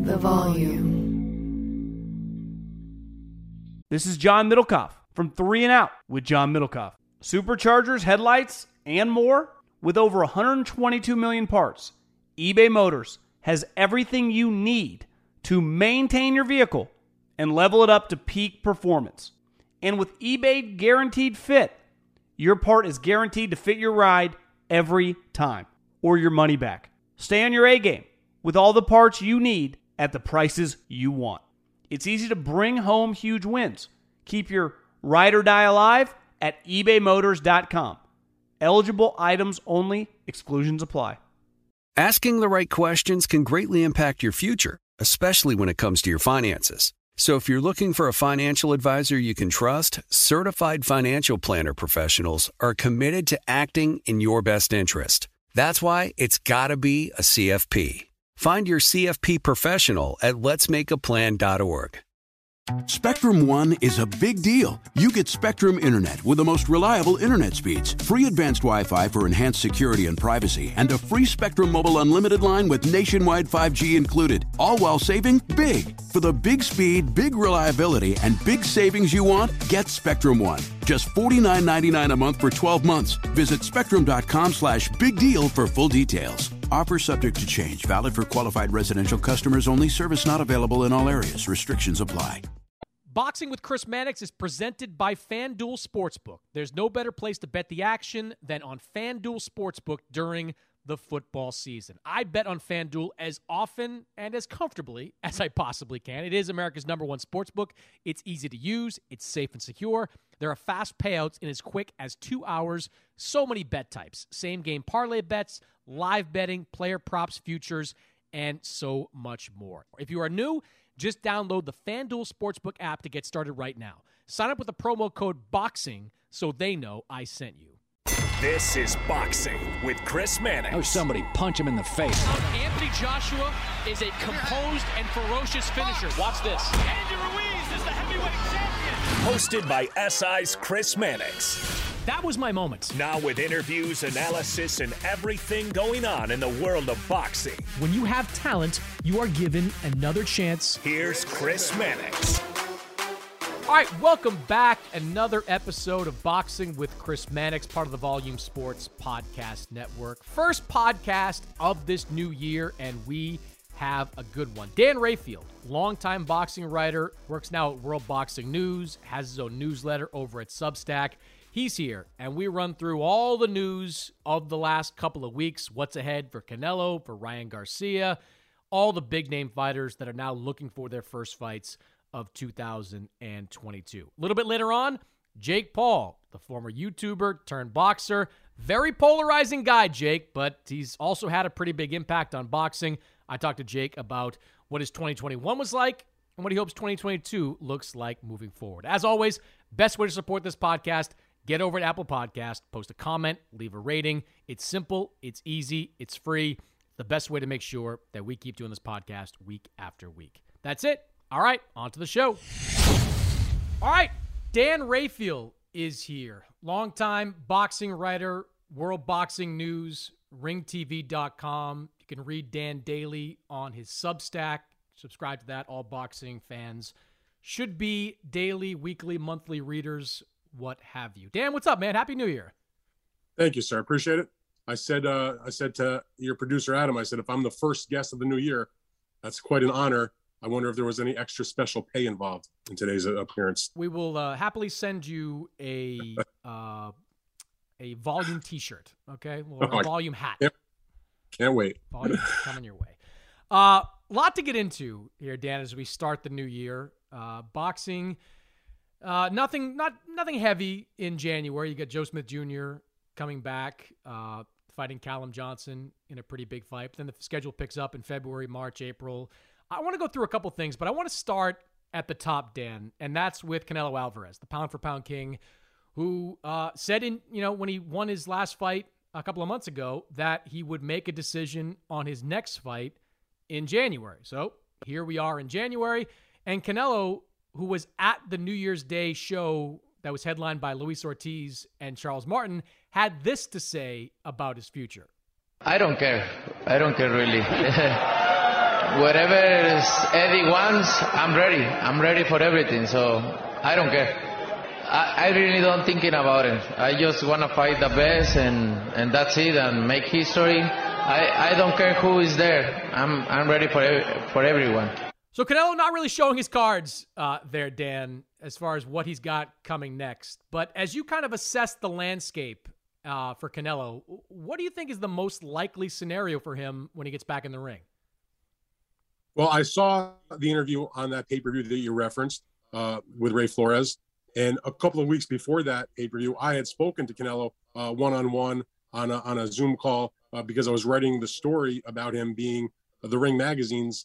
the volume. This is John Middlecoff from 3 and Out with John Middlecoff. Superchargers, headlights, and more. With over 122 million parts, eBay Motors has everything you need to maintain your vehicle and level it up to peak performance. And with eBay Guaranteed Fit, your part is guaranteed to fit your ride every time or your money back. Stay on your A game with all the parts you need at the prices you want. It's easy to bring home huge wins. Keep your ride or die alive at ebaymotors.com. Eligible items only. Exclusions apply. Asking the right questions can greatly impact your future, especially when it comes to your finances. So if you're looking for a financial advisor you can trust, certified financial planner professionals are committed to acting in your best interest. That's why it's got to be a CFP. Find your CFP professional at letsmakeaplan.org. Spectrum One is a big deal. You get Spectrum Internet with the most reliable internet speeds, free advanced Wi-Fi for enhanced security and privacy, and a free Spectrum Mobile Unlimited line with nationwide 5G included, all while saving big. For the big speed, big reliability, and big savings you want, get Spectrum One. Just $49.99 a month for 12 months. Visit spectrum.com/big deal for full details. Offer subject to change. Valid for qualified residential customers only. Service not available in all areas. Restrictions apply. Boxing with Chris Mannix is presented by FanDuel Sportsbook. There's no better place to bet the action than on FanDuel Sportsbook during the football season. I bet on FanDuel as often and as comfortably as I possibly can. It is America's #1 sportsbook. It's easy to use. It's safe and secure. There are fast payouts in as quick as 2 hours. So many bet types. Same game parlay bets, live betting, player props, futures, and so much more. If you are new, just download the FanDuel Sportsbook app to get started right now. Sign up with the promo code BOXING so they know I sent you. This is Boxing with Chris Mannix. Oh, somebody punch him in the face. Anthony Joshua is a composed and ferocious finisher. Watch this. Andy Ruiz is the heavyweight champion. Hosted by SI's Chris Mannix. That was my moment. Now with interviews, analysis, and everything going on in the world of boxing. When you have talent, you are given another chance. Here's Chris Mannix. All right, welcome back. Another episode of Boxing with Chris Mannix, part of the Volume Sports Podcast Network. First podcast of this new year, and we have a good one. Dan Rayfield, longtime boxing writer, works now at World Boxing News, has his own newsletter over at Substack. He's here, and we run through all the news of the last couple of weeks, what's ahead for Canelo, for Ryan Garcia, all the big-name fighters that are now looking for their first fights of 2022. A little bit later on, Jake Paul, the former YouTuber turned boxer. Very polarizing guy, Jake, but he's also had a pretty big impact on boxing. I talked to Jake about what his 2021 was like and what he hopes 2022 looks like moving forward. As always, best way to support this podcast, get over at Apple Podcast, post a comment, leave a rating. It's simple, it's easy, it's free. The best way to make sure that we keep doing this podcast week after week. That's it. All right, on to the show. All right, Dan Rayfield is here. Longtime boxing writer, World Boxing News, ringtv.com. You can read Dan daily on his Substack. Subscribe to that. All boxing fans should be daily, weekly, monthly readers, what have you. Dan, what's up, man? Happy New Year. Thank you, sir. Appreciate it. I said to your producer, Adam, I said, if I'm the first guest of the new year, that's quite an honor. I wonder if there was any extra special pay involved in today's appearance. We will happily send you a volume T-shirt, okay? A volume hat. Can't wait. Volume coming your way. Lot to get into here, Dan, as we start the new year. Boxing, nothing heavy in January. You got Joe Smith Jr. coming back, fighting Callum Johnson in a pretty big fight. But then the schedule picks up in February, March, April. I want to go through a couple things, but I want to start at the top, Dan, and that's with Canelo Alvarez, the pound-for-pound king, who said when he won his last fight a couple of months ago that he would make a decision on his next fight in January. So here we are in January, and Canelo, who was at the New Year's Day show that was headlined by Luis Ortiz and Charles Martin, had this to say about his future. I don't care really. whatever Eddie wants, I'm ready. I'm ready for everything, so I don't care. I really don't thinking about it. I just want to fight the best, and that's it, and make history. I don't care who is there. I'm ready for everyone. So Canelo not really showing his cards there, Dan, as far as what he's got coming next. But as you kind of assess the landscape for Canelo, what do you think is the most likely scenario for him when he gets back in the ring? Well, I saw the interview on that pay-per-view that you referenced with Ray Flores. And a couple of weeks before that pay-per-view, I had spoken to Canelo one-on-one on a Zoom call because I was writing the story about him being the Ring Magazine's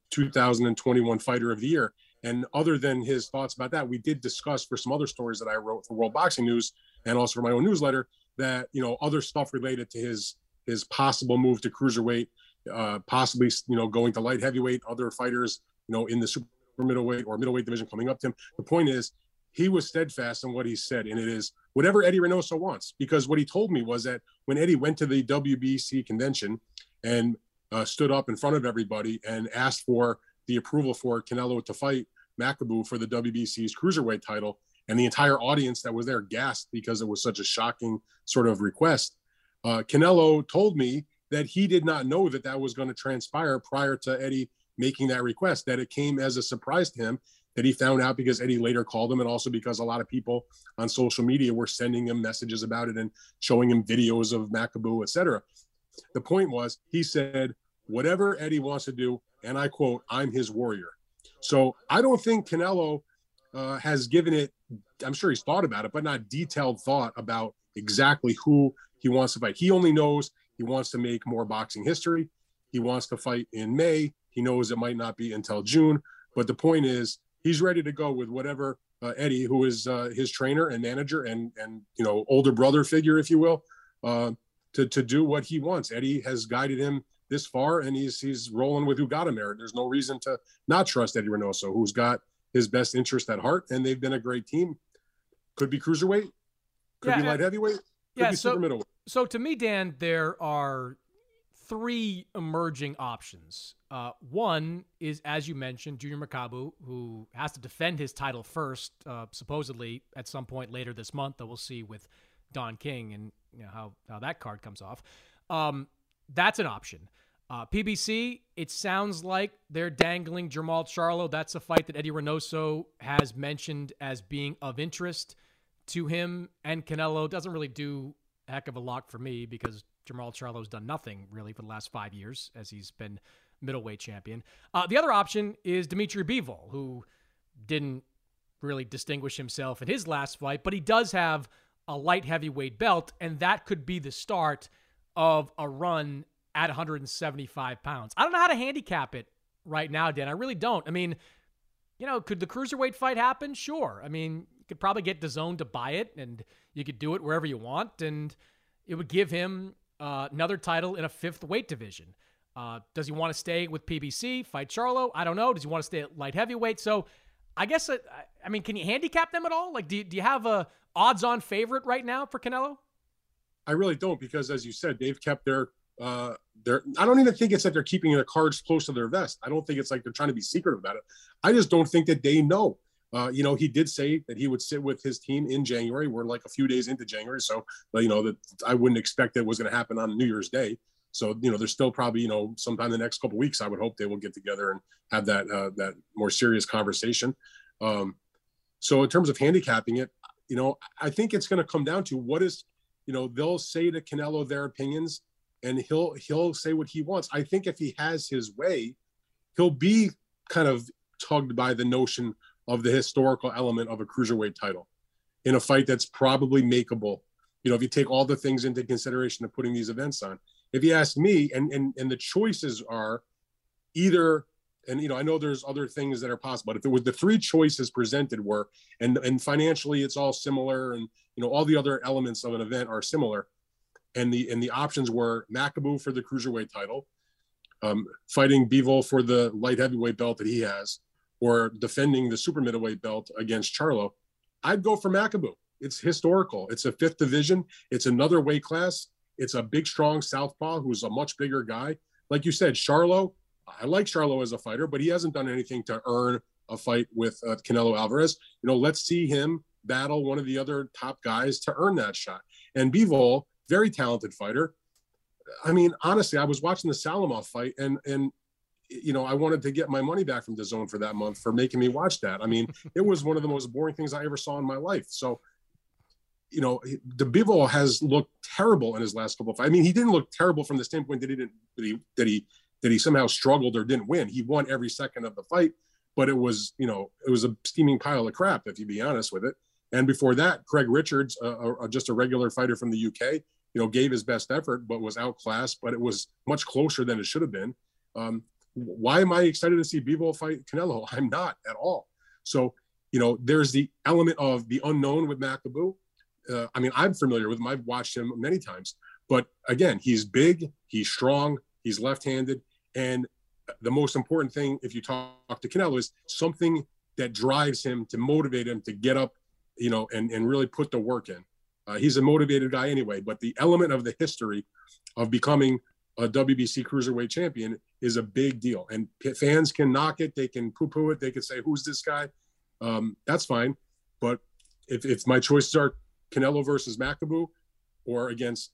2021 Fighter of the Year. And other than his thoughts about that, we did discuss for some other stories that I wrote for World Boxing News and also for my own newsletter that, other stuff related to his possible move to cruiserweight, possibly, going to light heavyweight, other fighters, in the super middleweight or middleweight division coming up to him. The point is, he was steadfast in what he said, and it is whatever Eddie Reynoso wants. Because what he told me was that when Eddie went to the WBC convention and stood up in front of everybody and asked for the approval for Canelo to fight Makabu for the WBC's cruiserweight title, and the entire audience that was there gasped because it was such a shocking sort of request. Canelo told me that he did not know that that was going to transpire prior to Eddie making that request, that it came as a surprise to him, that he found out because Eddie later called him, and also because a lot of people on social media were sending him messages about it and showing him videos of Makabu, etc. The point was, he said, whatever Eddie wants to do, and I quote, I'm his warrior. So I don't think Canelo has given it, I'm sure he's thought about it, but not detailed thought about exactly who he wants to fight. He only knows he wants to make more boxing history. He wants to fight in May. He knows it might not be until June. But the point is, he's ready to go with whatever Eddie, who is his trainer and manager and older brother figure, if you will, to do what he wants. Eddie has guided him this far, and he's rolling with who got him there. There's no reason to not trust Eddie Reynoso, who's got his best interest at heart, and they've been a great team. Could be cruiserweight, could be light heavyweight, could be super middleweight. So to me, Dan, there are three emerging options. One is, as you mentioned, Junior Makabu, who has to defend his title first, supposedly at some point later this month, that we'll see with Don King and how that card comes off. That's an option. PBC, it sounds like they're dangling Jermall Charlo. That's a fight that Eddie Reynoso has mentioned as being of interest to him, and Canelo doesn't really do a heck of a lot for me because Jermall Charlo's done nothing really for the last 5 years as he's been middleweight champion. The other option is Dimitri Bivol, who didn't really distinguish himself in his last fight, but he does have a light heavyweight belt, and that could be the start of a run at 175 pounds. I don't know how to handicap it right now, Dan. I really don't. I mean, could the cruiserweight fight happen? Sure. I mean, you could probably get DAZN to buy it, and you could do it wherever you want, and it would give him another title in a fifth weight division. Does he want to stay with PBC, fight Charlo? I don't know. Does he want to stay at light heavyweight? So I guess, can you handicap them at all? Like, do you have a odds-on favorite right now for Canelo? I really don't, because as you said, they've kept their I don't even think it's that they're keeping their cards close to their vest. I don't think it's like they're trying to be secretive about it. I just don't think that they know. He did say that he would sit with his team in January. We're like a few days into January. So, that I wouldn't expect that it was going to happen on New Year's Day. So, there's still probably, sometime in the next couple of weeks, I would hope they will get together and have that more serious conversation. So in terms of handicapping it, I think it's going to come down to what is, they'll say to Canelo their opinions, and he'll say what he wants. I think if he has his way, he'll be kind of tugged by the notion of the historical element of a cruiserweight title in a fight that's probably makeable. If you take all the things into consideration of putting these events on. If you ask me, and the choices are either, and I know there's other things that are possible, but if it was the three choices presented were, and financially it's all similar, and all the other elements of an event are similar, and the options were Makabu for the cruiserweight title, fighting Bivol for the light heavyweight belt that he has, or defending the super middleweight belt against Charlo, I'd go for Makabu. It's historical. It's a fifth division. It's another weight class. It's a big, strong southpaw who's a much bigger guy. Like you said, Charlo, I like Charlo as a fighter, but he hasn't done anything to earn a fight with Canelo Alvarez. Let's see him battle one of the other top guys to earn that shot. And Bivol, very talented fighter. I mean, honestly, I was watching the Salamov fight and I wanted to get my money back from DAZN for that month for making me watch that. I mean, it was one of the most boring things I ever saw in my life. So, the Bivol has looked terrible in his last couple of fights. I mean, he didn't look terrible from the standpoint that he somehow struggled or didn't win. He won every second of the fight, but it was a steaming pile of crap, if you be honest with it. And before that, Craig Richards, just a regular fighter from the UK, gave his best effort, but was outclassed, but it was much closer than it should have been. Why am I excited to see Bivol fight Canelo? I'm not at all. So, there's the element of the unknown with Makabu. I mean, I'm familiar with him. I've watched him many times. But again, he's big, he's strong, he's left-handed. And the most important thing, if you talk to Canelo, is something that drives him to motivate him to get up, and really put the work in. He's a motivated guy anyway, but the element of the history of becoming a WBC cruiserweight champion is a big deal. And fans can knock it. They can poo-poo it. They can say, who's this guy? That's fine. But if my choices are Canelo versus Makabu or against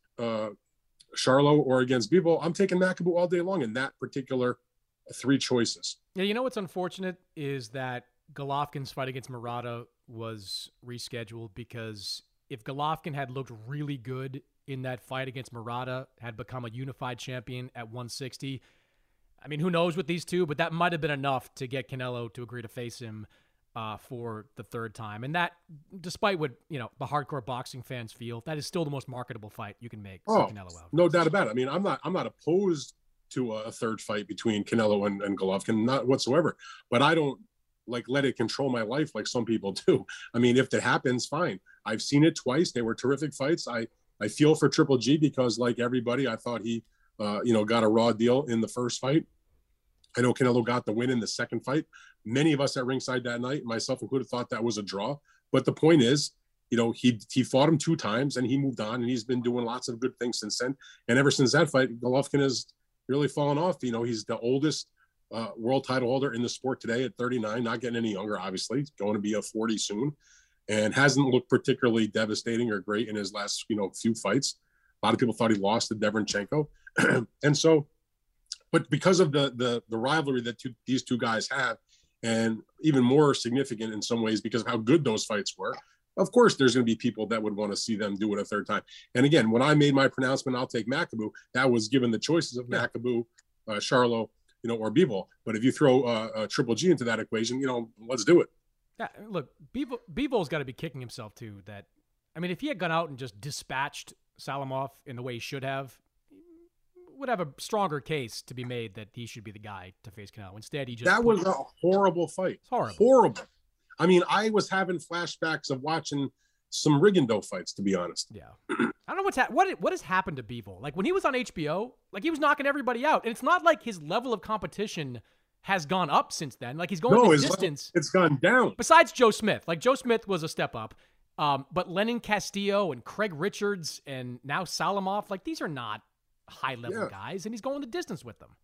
Charlo or against Bivol, I'm taking Makabu all day long in that particular three choices. Yeah, what's unfortunate is that Golovkin's fight against Murata was rescheduled, because if Golovkin had looked really good in that fight against Murata, had become a unified champion at 160, I mean, who knows with these two, but that might have been enough to get Canelo to agree to face him for the third time. And that, despite what, the hardcore boxing fans feel, that is still the most marketable fight you can make. Oh, Canelo Alvarez. No doubt about it. I mean, I'm not opposed to a third fight between Canelo and Golovkin, not whatsoever, but I don't let it control my life like some people do. I mean, if that happens, fine. I've seen it twice. They were terrific fights. I feel for Triple G because, like everybody, I thought he, got a raw deal in the first fight. I know Canelo got the win in the second fight. Many of us at ringside that night, myself included, thought that was a draw. But the point is, he fought him 2 times and he moved on, and he's been doing lots of good things since then. And ever since that fight, Golovkin has really fallen off. He's the oldest world title holder in the sport today at 39, not getting any younger, obviously. He's going to be a 40 soon, and hasn't looked particularly devastating or great in his last, few fights. A lot of people thought he lost to Deverenchenko. And so, but because of the rivalry that these two guys have, and even more significant in some ways because of how good those fights were, of course, there's going to be people that would want to see them do it a third time. And again, when I made my pronouncement, I'll take Makabu, that was given the choices of Makabu, Charlo, or Bivol. But if you throw Triple G into that equation, let's do it. Yeah, look, Bivol's got to be kicking himself too. If he had gone out and just dispatched Salamov in the way he should have, would have a stronger case to be made that he should be the guy to face Canelo. Instead, he just... That was a horrible fight. It's horrible. I mean, I was having flashbacks of watching some Rigondeaux fights, to be honest. Yeah. I don't know what has happened to Bivol. When he was on HBO, he was knocking everybody out. And it's not like his level of competition has gone up since then. He's going the distance. It's gone down. Besides Joe Smith. Joe Smith was a step up. But Lenin Castillo and Craig Richards and now Salamov, these are not high-level guys, and he's going the distance with them.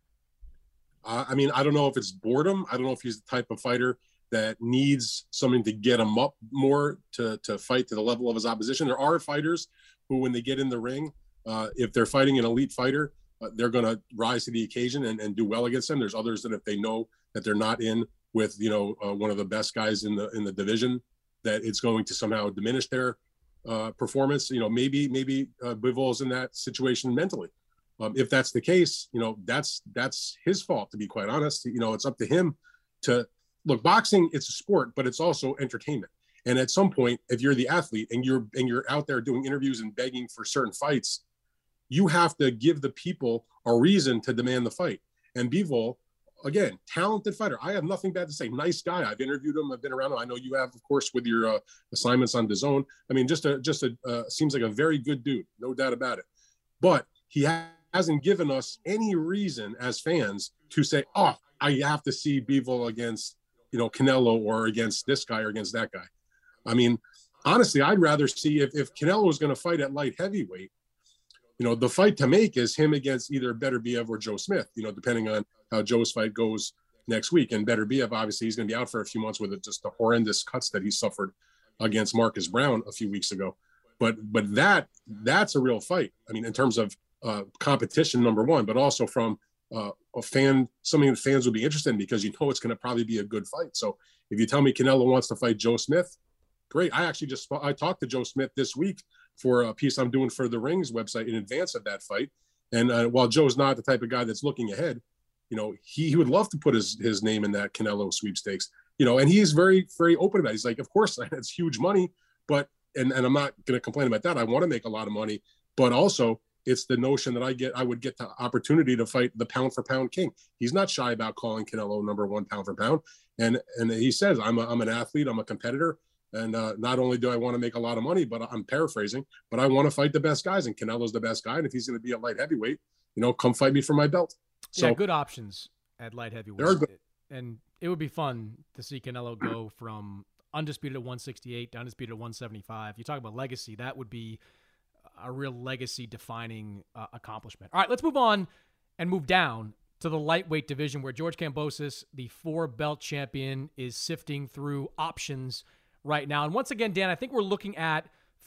I don't know if it's boredom. I don't know if he's the type of fighter that needs something to get him up more to fight to the level of his opposition. There are fighters who, when they get in the ring, if they're fighting an elite fighter, they're going to rise to the occasion and do well against them. There's others that if they know that they're not in with, one of the best guys in the division, that it's going to somehow diminish their performance. Maybe Bivol is in that situation mentally. If that's the case, that's his fault, to be quite honest. It's up to him to look. Boxing, it's a sport, but it's also entertainment. And at some point, if you're the athlete and you're out there doing interviews and begging for certain fights, you have to give the people a reason to demand the fight. And Bivol, again, talented fighter. I have nothing bad to say. Nice guy. I've interviewed him. I've been around him. I know you have, of course, with your assignments on DAZN. Seems like a very good dude, no doubt about it. But he hasn't given us any reason as fans to say, oh, I have to see Bivol against, Canelo or against this guy or against that guy. Honestly, I'd rather see if Canelo was going to fight at light heavyweight, the fight to make is him against either Beterbiev or Joe Smith, depending on how Joe's fight goes next week. And Beterbiev, obviously, he's going to be out for a few months with just the horrendous cuts that he suffered against Marcus Brown a few weeks ago. But that's a real fight. I mean, in terms of competition, number one, but also from something that fans would be interested in, because it's going to probably be a good fight. So if you tell me Canelo wants to fight Joe Smith, great. I talked to Joe Smith this week for a piece I'm doing for the Rings website in advance of that fight. And while Joe's not the type of guy that's looking ahead, he would love to put his name in that Canelo sweepstakes, and he's very, very open about it. He's like, of course, it's huge money, but, and I'm not going to complain about that. I want to make a lot of money, but also it's the notion that I would get the opportunity to fight the pound for pound king. He's not shy about calling Canelo number one pound for pound. And he says, I'm an athlete, I'm a competitor. And not only do I want to make a lot of money, but I'm paraphrasing, but I want to fight the best guys, and Canelo's the best guy. And if he's going to be a light heavyweight, come fight me for my belt. So yeah, good options at light heavyweight. And it would be fun to see Canelo go from undisputed at 168 to undisputed at 175. You talk about legacy. That would be a real legacy-defining accomplishment. All right, let's move on and move down to the lightweight division, where George Kambosos, the 4-belt champion, is sifting through options right now. And once again, Dan, I think we're looking at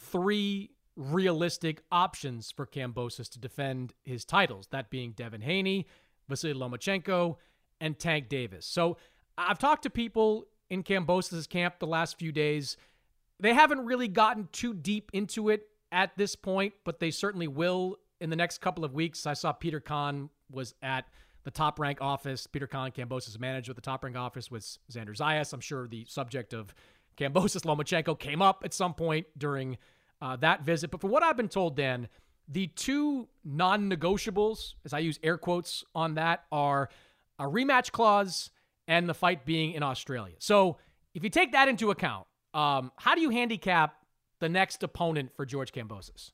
3 realistic options for Kambosos to defend his titles, that being Devin Haney, Vasily Lomachenko, and Tank Davis. So I've talked to people in Kambosos' camp the last few days. They haven't really gotten too deep into it at this point, but they certainly will in the next couple of weeks. I saw Peter Kahn was at the Top Rank office. Peter Kahn, Kambosos' manager at the Top Rank office, was Xander Zayas. I'm sure the subject of Kambosos Lomachenko came up at some point during that visit. But from what I've been told, Dan, the 2 non-negotiables, as I use air quotes on that, are a rematch clause and the fight being in Australia. So if you take that into account, how do you handicap the next opponent for George Kambosos?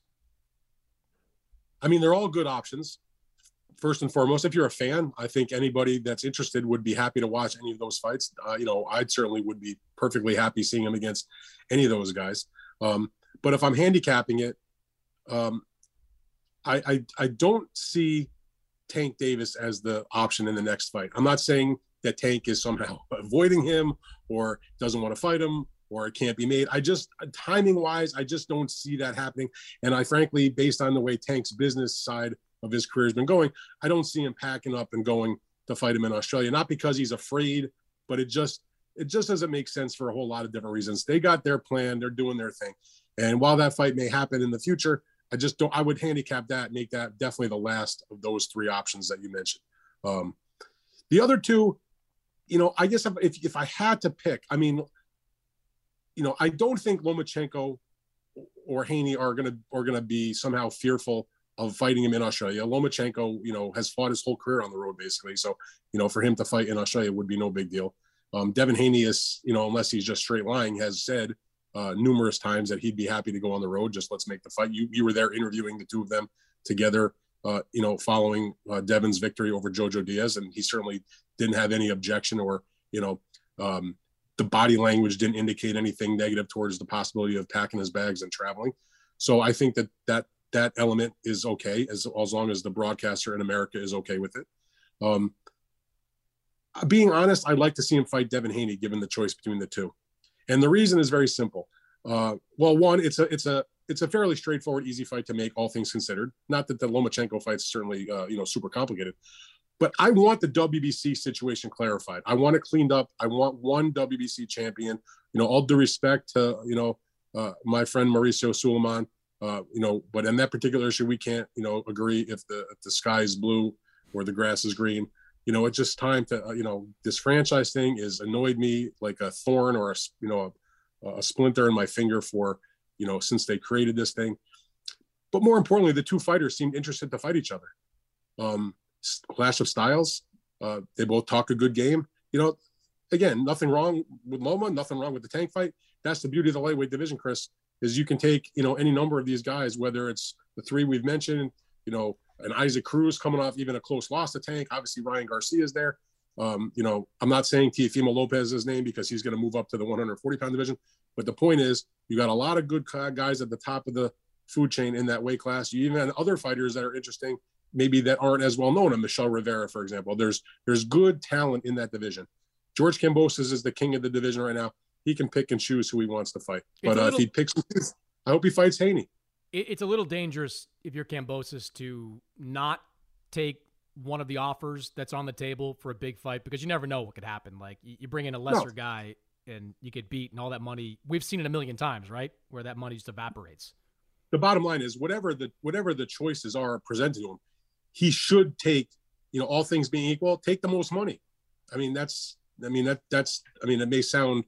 I mean, they're all good options. First and foremost, if you're a fan, I think anybody that's interested would be happy to watch any of those fights. I certainly would be perfectly happy seeing him against any of those guys. But if I'm handicapping it, I don't see Tank Davis as the option in the next fight. I'm not saying that Tank is somehow avoiding him or doesn't want to fight him or it can't be made. Timing-wise, I just don't see that happening. And I frankly, based on the way Tank's business side of his career has been going, I don't see him packing up and going to fight him in Australia. Not because he's afraid, but it just doesn't make sense for a whole lot of different reasons. They got their plan, they're doing their thing. And while that fight may happen in the future, I would handicap that, make that definitely the last of those 3 options that you mentioned. The other 2, I guess if I had to pick, I mean, I don't think Lomachenko or Haney are gonna be somehow fearful of fighting him in Australia. Lomachenko, has fought his whole career on the road basically. So, for him to fight in Australia would be no big deal. Devin Haney is, unless he's just straight lying, has said numerous times that he'd be happy to go on the road. Just let's make the fight. You were there interviewing the 2 of them together, following Devin's victory over Jojo Diaz. And he certainly didn't have any objection or, the body language didn't indicate anything negative towards the possibility of packing his bags and traveling. So I think that element is okay as long as the broadcaster in America is okay with it. Being honest, I'd like to see him fight Devin Haney given the choice between the 2. And the reason is very simple. One, it's a fairly straightforward, easy fight to make, all things considered. Not that the Lomachenko fight's certainly, super complicated. But I want the WBC situation clarified. I want it cleaned up. I want one WBC champion. All due respect to, my friend Mauricio Suleiman, but in that particular issue, we can't, agree if the sky is blue or the grass is green. It's just time to, this franchise thing is annoyed me like a thorn or a splinter in my finger for, since they created this thing. But more importantly, the 2 fighters seemed interested to fight each other. Clash of styles. They both talk a good game. Again, nothing wrong with Loma, nothing wrong with the Tank fight. That's the beauty of the lightweight division, Chris, is you can take, any number of these guys, whether it's the 3 we've mentioned, an Isaac Cruz coming off even a close loss to Tank. Obviously, Ryan Garcia is there. I'm not saying Teofimo Lopez's name because he's going to move up to the 140-pound division. But the point is, you got a lot of good guys at the top of the food chain in that weight class. You even have other fighters that are interesting, maybe that aren't as well known. Michelle Rivera, for example. There's good talent in that division. George Kambosos is the king of the division right now. He can pick and choose who he wants to fight. But if he picks, I hope he fights Haney. It's a little dangerous if you're Kambosos to not take one of the offers that's on the table for a big fight, because you never know what could happen. Like, you bring in a lesser guy and you get beat, and all that money, we've seen it a million times, right? Where that money just evaporates. The bottom line is whatever the choices are presented to him, he should take, all things being equal, take the most money. I mean, it may sound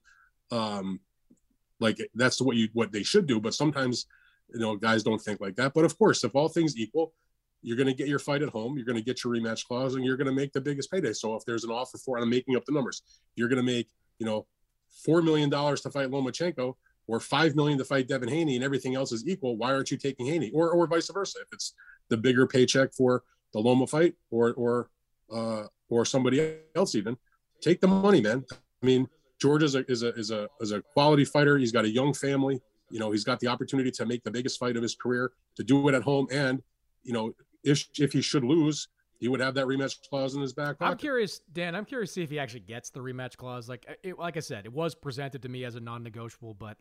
like that's what they should do, but sometimes, guys don't think like that. But of course, if all things equal, you're going to get your fight at home, you're going to get your rematch clause, and you're going to make the biggest payday. So if there's an offer for, and I'm making up the numbers, you're going to make, $4 million to fight Lomachenko, or $5 million to fight Devin Haney, and everything else is equal, why aren't you taking Haney? Or vice versa. If it's the bigger paycheck for the Loma fight or somebody else, even take the money, man. I mean, George is a quality fighter. He's got a young family. He's got the opportunity to make the biggest fight of his career, to do it at home. And, if he should lose, he would have that rematch clause in his back pocket. I'm curious, Dan. I'm curious to see if he actually gets the rematch clause. Like I said, it was presented to me as a non-negotiable, but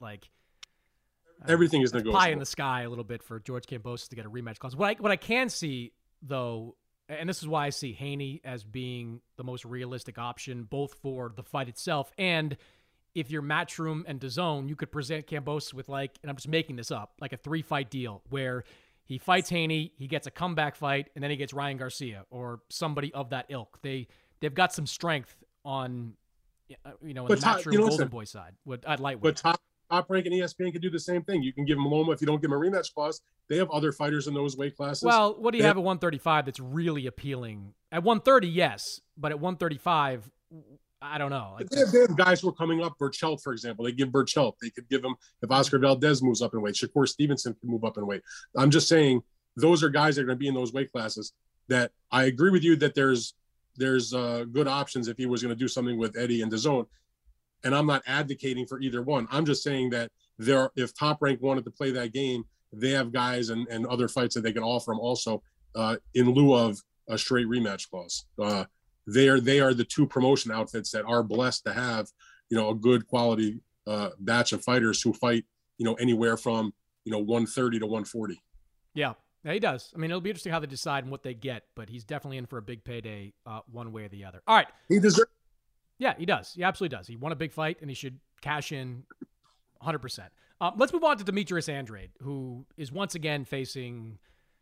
everything is negotiable. Pie in the sky a little bit for George Kambosos to get a rematch clause. What I can see, though, and this is why I see Haney as being the most realistic option, both for the fight itself and if you're Matchroom and DAZN, you could present Kambosos with, and I'm just making this up, like a 3-fight deal where he fights Haney, he gets a comeback fight, and then he gets Ryan Garcia or somebody of that ilk. They've got some strength on, in the Matchroom Golden Boy side. I'd lightweight. But Top Rank and ESPN can do the same thing. You can give him Loma if you don't give him a rematch clause. They have other fighters in those weight classes. Well, what do you have at 135 that's really appealing? At 130, yes, but at 135, I don't know. They have guys who are coming up. Burchelt, for example. They give Burchelt. They could give him, if Oscar Valdez moves up in weight. Shakur Stevenson can move up in weight. I'm just saying those are guys that are going to be in those weight classes that I agree with you that there's good options if he was going to do something with Eddie and DAZN. And I'm not advocating for either one. I'm just saying that if Top Rank wanted to play that game, they have guys and other fights that they can offer him also in lieu of a straight rematch clause. They are the two promotion outfits that are blessed to have, a good quality batch of fighters who fight, anywhere from, 130 to 140. Yeah, he does. I mean, it'll be interesting how they decide and what they get, but he's definitely in for a big payday one way or the other. All right. He deserves. Yeah, he does. He absolutely does. He won a big fight, and he should cash in 100%. Let's move on to Demetrius Andrade, who is once again facing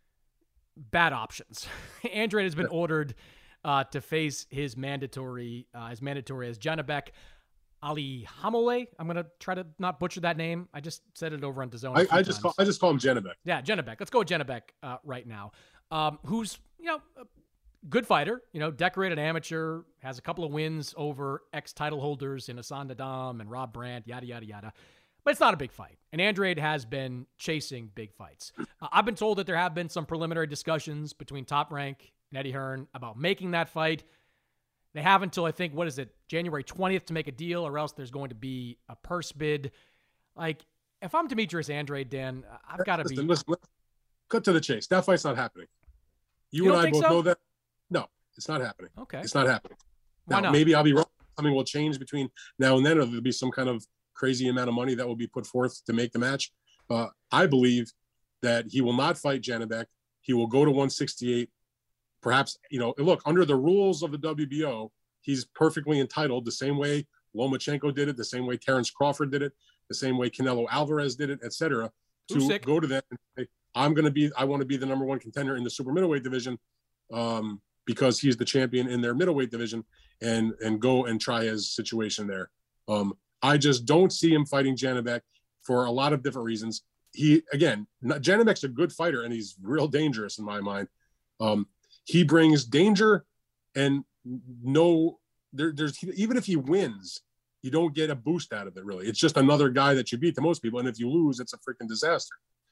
bad options. Andrade has been ordered to face his mandatory as Janibek Alihamole. I'm going to try to not butcher that name. I just said it over on DAZN. I just call him Janibek. Yeah, Janibek. Let's go with Janibek right now. Who's, a good fighter, decorated amateur, has a couple of wins over ex-title holders in Hassan Nadam and Rob Brandt, yada, yada, yada. But it's not a big fight. And Andrade has been chasing big fights. I've been told that there have been some preliminary discussions between Top Rank and Eddie Hearn about making that fight. They have until, I think, January 20th to make a deal, or else there's going to be a purse bid. If I'm Demetrius Andrade, Dan, I've got to be... Listen, cut to the chase. That fight's not happening. You and I both know that. No, it's not happening. Okay. It's not happening. Why not? Maybe I'll be wrong. Something will change between now and then, or there'll be some kind of crazy amount of money that will be put forth to make the match. I believe that he will not fight Janibek. He will go to 168. Perhaps, look, under the rules of the WBO, he's perfectly entitled, the same way Lomachenko did it, the same way Terrence Crawford did it, the same way Canelo Alvarez did it, etc., to go to them and say, I want to be the number one contender in the super middleweight division because he's the champion in their middleweight division, and go and try his situation there. I just don't see him fighting Janibek for a lot of different reasons. Janibek's a good fighter, and he's real dangerous in my mind. He brings danger, and there's even if he wins, you don't get a boost out of it, really. It's just another guy that you beat to most people, and if you lose, it's a freaking disaster.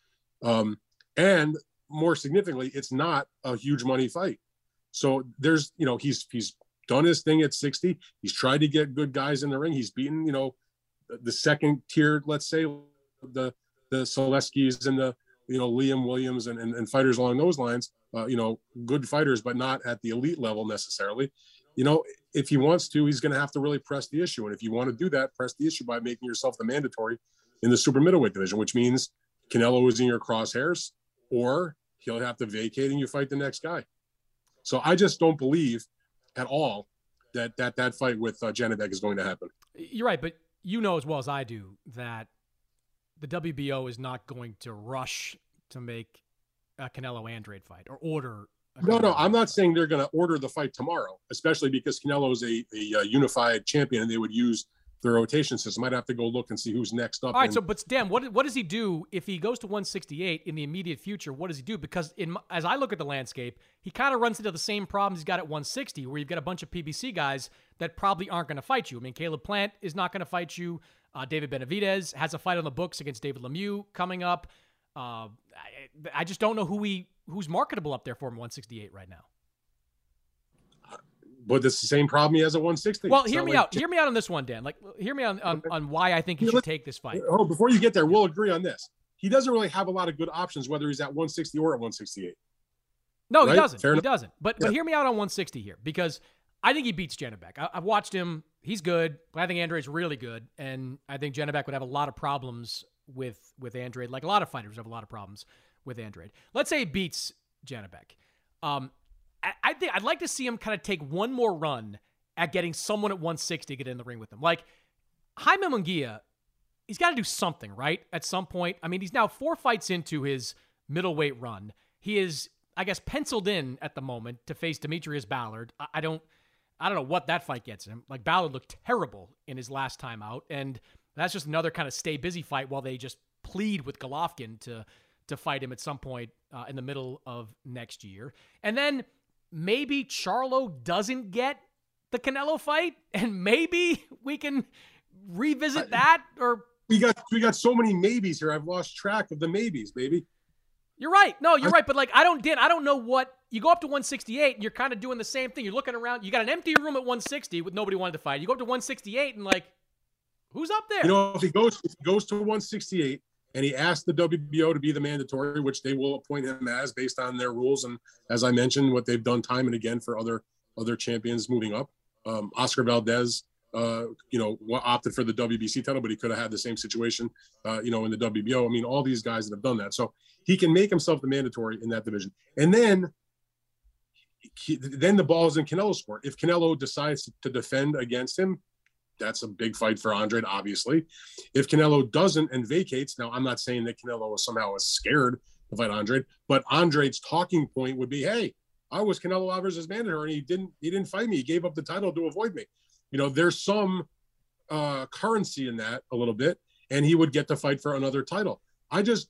And more significantly, it's not a huge money fight. So there's, he's done his thing at 60. He's tried to get good guys in the ring. He's beaten, the second tier, let's say, the Seleskis and the Liam Williams and fighters along those lines, good fighters, but not at the elite level necessarily. If he wants to, he's going to have to really press the issue. And if you want to do that, press the issue by making yourself the mandatory in the super middleweight division, which means Canelo is in your crosshairs, or he'll have to vacate and you fight the next guy. So I just don't believe at all that fight with Janibek is going to happen. You're right, but you know as well as I do that the WBO is not going to rush to make a Canelo-Andrade fight or order. No, I'm not saying they're going to order the fight tomorrow, especially because Canelo is a unified champion and they would use the rotation system. I'd have to go look and see who's next up. All right, but Dan, what does he do if he goes to 168 in the immediate future? What does he do? Because as I look at the landscape, he kind of runs into the same problems he's got at 160, where you've got a bunch of PBC guys that probably aren't going to fight you. I mean, Caleb Plant is not going to fight you. David Benavidez has a fight on the books against David Lemieux coming up. I just don't know who's marketable up there for him 168 right now. But it's the same problem he has at 160. Well, hear me out. Hear me out on this one, Dan. Hear me on why I think he should take this fight. Oh, before you get there, we'll agree on this. He doesn't really have a lot of good options, whether he's at 160 or at 168. No, right? He doesn't. Fair he enough. doesn't. But hear me out on 160 here, because I think he beats Janibek. I've watched him. He's good, but I think Andrade's really good, and I think Janibek would have a lot of problems with Andrade. Like a lot of fighters have a lot of problems with Andrade. Let's say he beats Janibek. I think I'd like to see him kind of take one more run at getting someone at 160 to get in the ring with him. Like Jaime Munguia, he's got to do something, right? At some point. I mean, he's now 4 fights into his middleweight run. He is, I guess, penciled in at the moment to face Demetrius Ballard. I don't know what that fight gets him. Like Ballard looked terrible in his last time out, and that's just another kind of stay busy fight while they just plead with Golovkin to fight him at some point in the middle of next year. And then maybe Charlo doesn't get the Canelo fight, and maybe we can revisit that. Or we got so many maybes here. I've lost track of the maybes, baby. You're right. No, you're right. But like, I don't know what you go up to 168 and you're kind of doing the same thing. You're looking around. You got an empty room at 160 with nobody wanted to fight. You go up to 168 and like, who's up there? If he goes to 168 and he asks the WBO to be the mandatory, which they will appoint him as based on their rules, and as I mentioned, what they've done time and again for other champions moving up. Oscar Valdez, opted for the WBC title, but he could have had the same situation, in the WBO. I mean, all these guys that have done that, so he can make himself the mandatory in that division, and then the ball is in Canelo's court. If Canelo decides to defend against him, that's a big fight for Andrade, obviously. If Canelo doesn't and vacates, now I'm not saying that Canelo is somehow scared to fight Andrade, but Andrade's talking point would be, hey, I was Canelo Alvarez's manager and he didn't fight me. He gave up the title to avoid me. There's some currency in that a little bit, and he would get to fight for another title. I just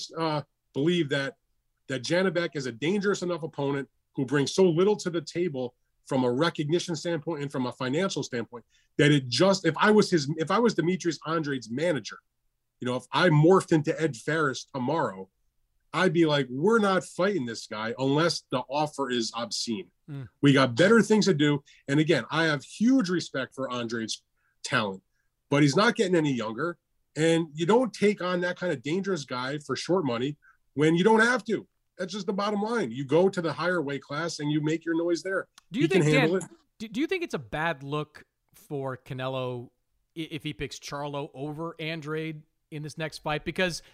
believe that Janibek is a dangerous enough opponent who brings so little to the table from a recognition standpoint and from a financial standpoint that if I was Demetrius Andrade's manager, if I morphed into Ed Ferris tomorrow, I'd be like, we're not fighting this guy unless the offer is obscene. We got better things to do. And again, I have huge respect for Andrade's talent, but he's not getting any younger. And you don't take on that kind of dangerous guy for short money when you don't have to. That's just the bottom line. You go to the higher weight class and you make your noise there. Do you think it's a bad look for Canelo if he picks Charlo over Andrade in this next fight? Because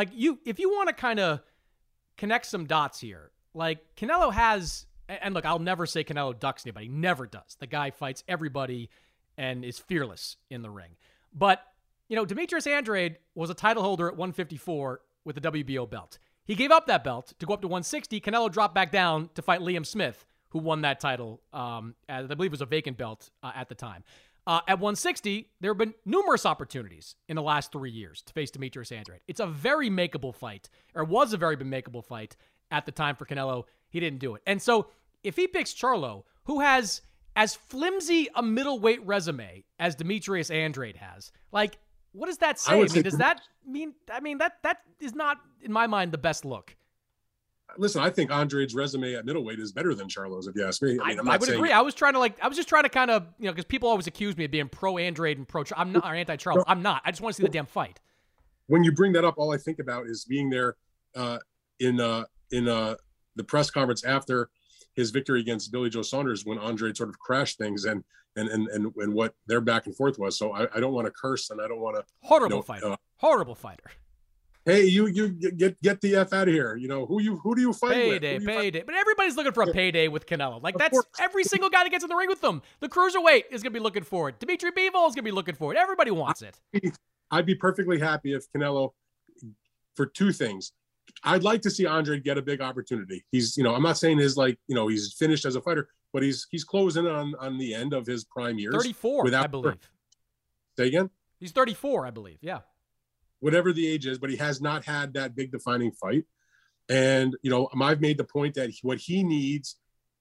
if you want to kind of connect some dots here, like Canelo has, and look, I'll never say Canelo ducks anybody. He never does. The guy fights everybody and is fearless in the ring. But, Demetrius Andrade was a title holder at 154 with the WBO belt. He gave up that belt to go up to 160. Canelo dropped back down to fight Liam Smith, who won that title, I believe it was a vacant belt at the time. At 160, there have been numerous opportunities in the last 3 years to face Demetrius Andrade. It's a very makeable fight, or was a very makeable fight at the time for Canelo. He didn't do it. And so if he picks Charlo, who has as flimsy a middleweight resume as Demetrius Andrade has, what does that say? Does that mean that is not, in my mind, the best look? Listen, I think Andrade's resume at middleweight is better than Charlo's, if you ask me. I would agree. I was just trying to kind of, because people always accuse me of being pro Andrade and I'm not, or anti Charlo. I'm not. I just want to see the damn fight. When you bring that up, all I think about is being there in the press conference after his victory against Billy Joe Saunders, when Andre sort of crashed things and what their back and forth was. So I don't want to curse, and I don't want to horrible fighter. Hey, you get the F out of here. Who do you fight with? Payday. But everybody's looking for a payday with Canelo. Like, that's every single guy that gets in the ring with them. The cruiserweight is going to be looking for it. Dimitri Bivol is going to be looking for it. Everybody wants it. I'd be perfectly happy if Canelo, for two things. I'd like to see Andre get a big opportunity. He's, I'm not saying he's finished as a fighter, but he's closing on the end of his prime years. 34, I believe. Say again? He's 34, I believe. Yeah. Whatever the age is, but he has not had that big defining fight. And, I've made the point that what he needs,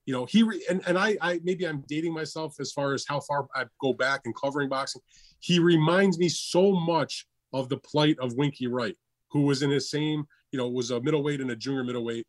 I maybe I'm dating myself as far as how far I go back in covering boxing. He reminds me so much of the plight of Winky Wright, who was in his same, was a middleweight and a junior middleweight.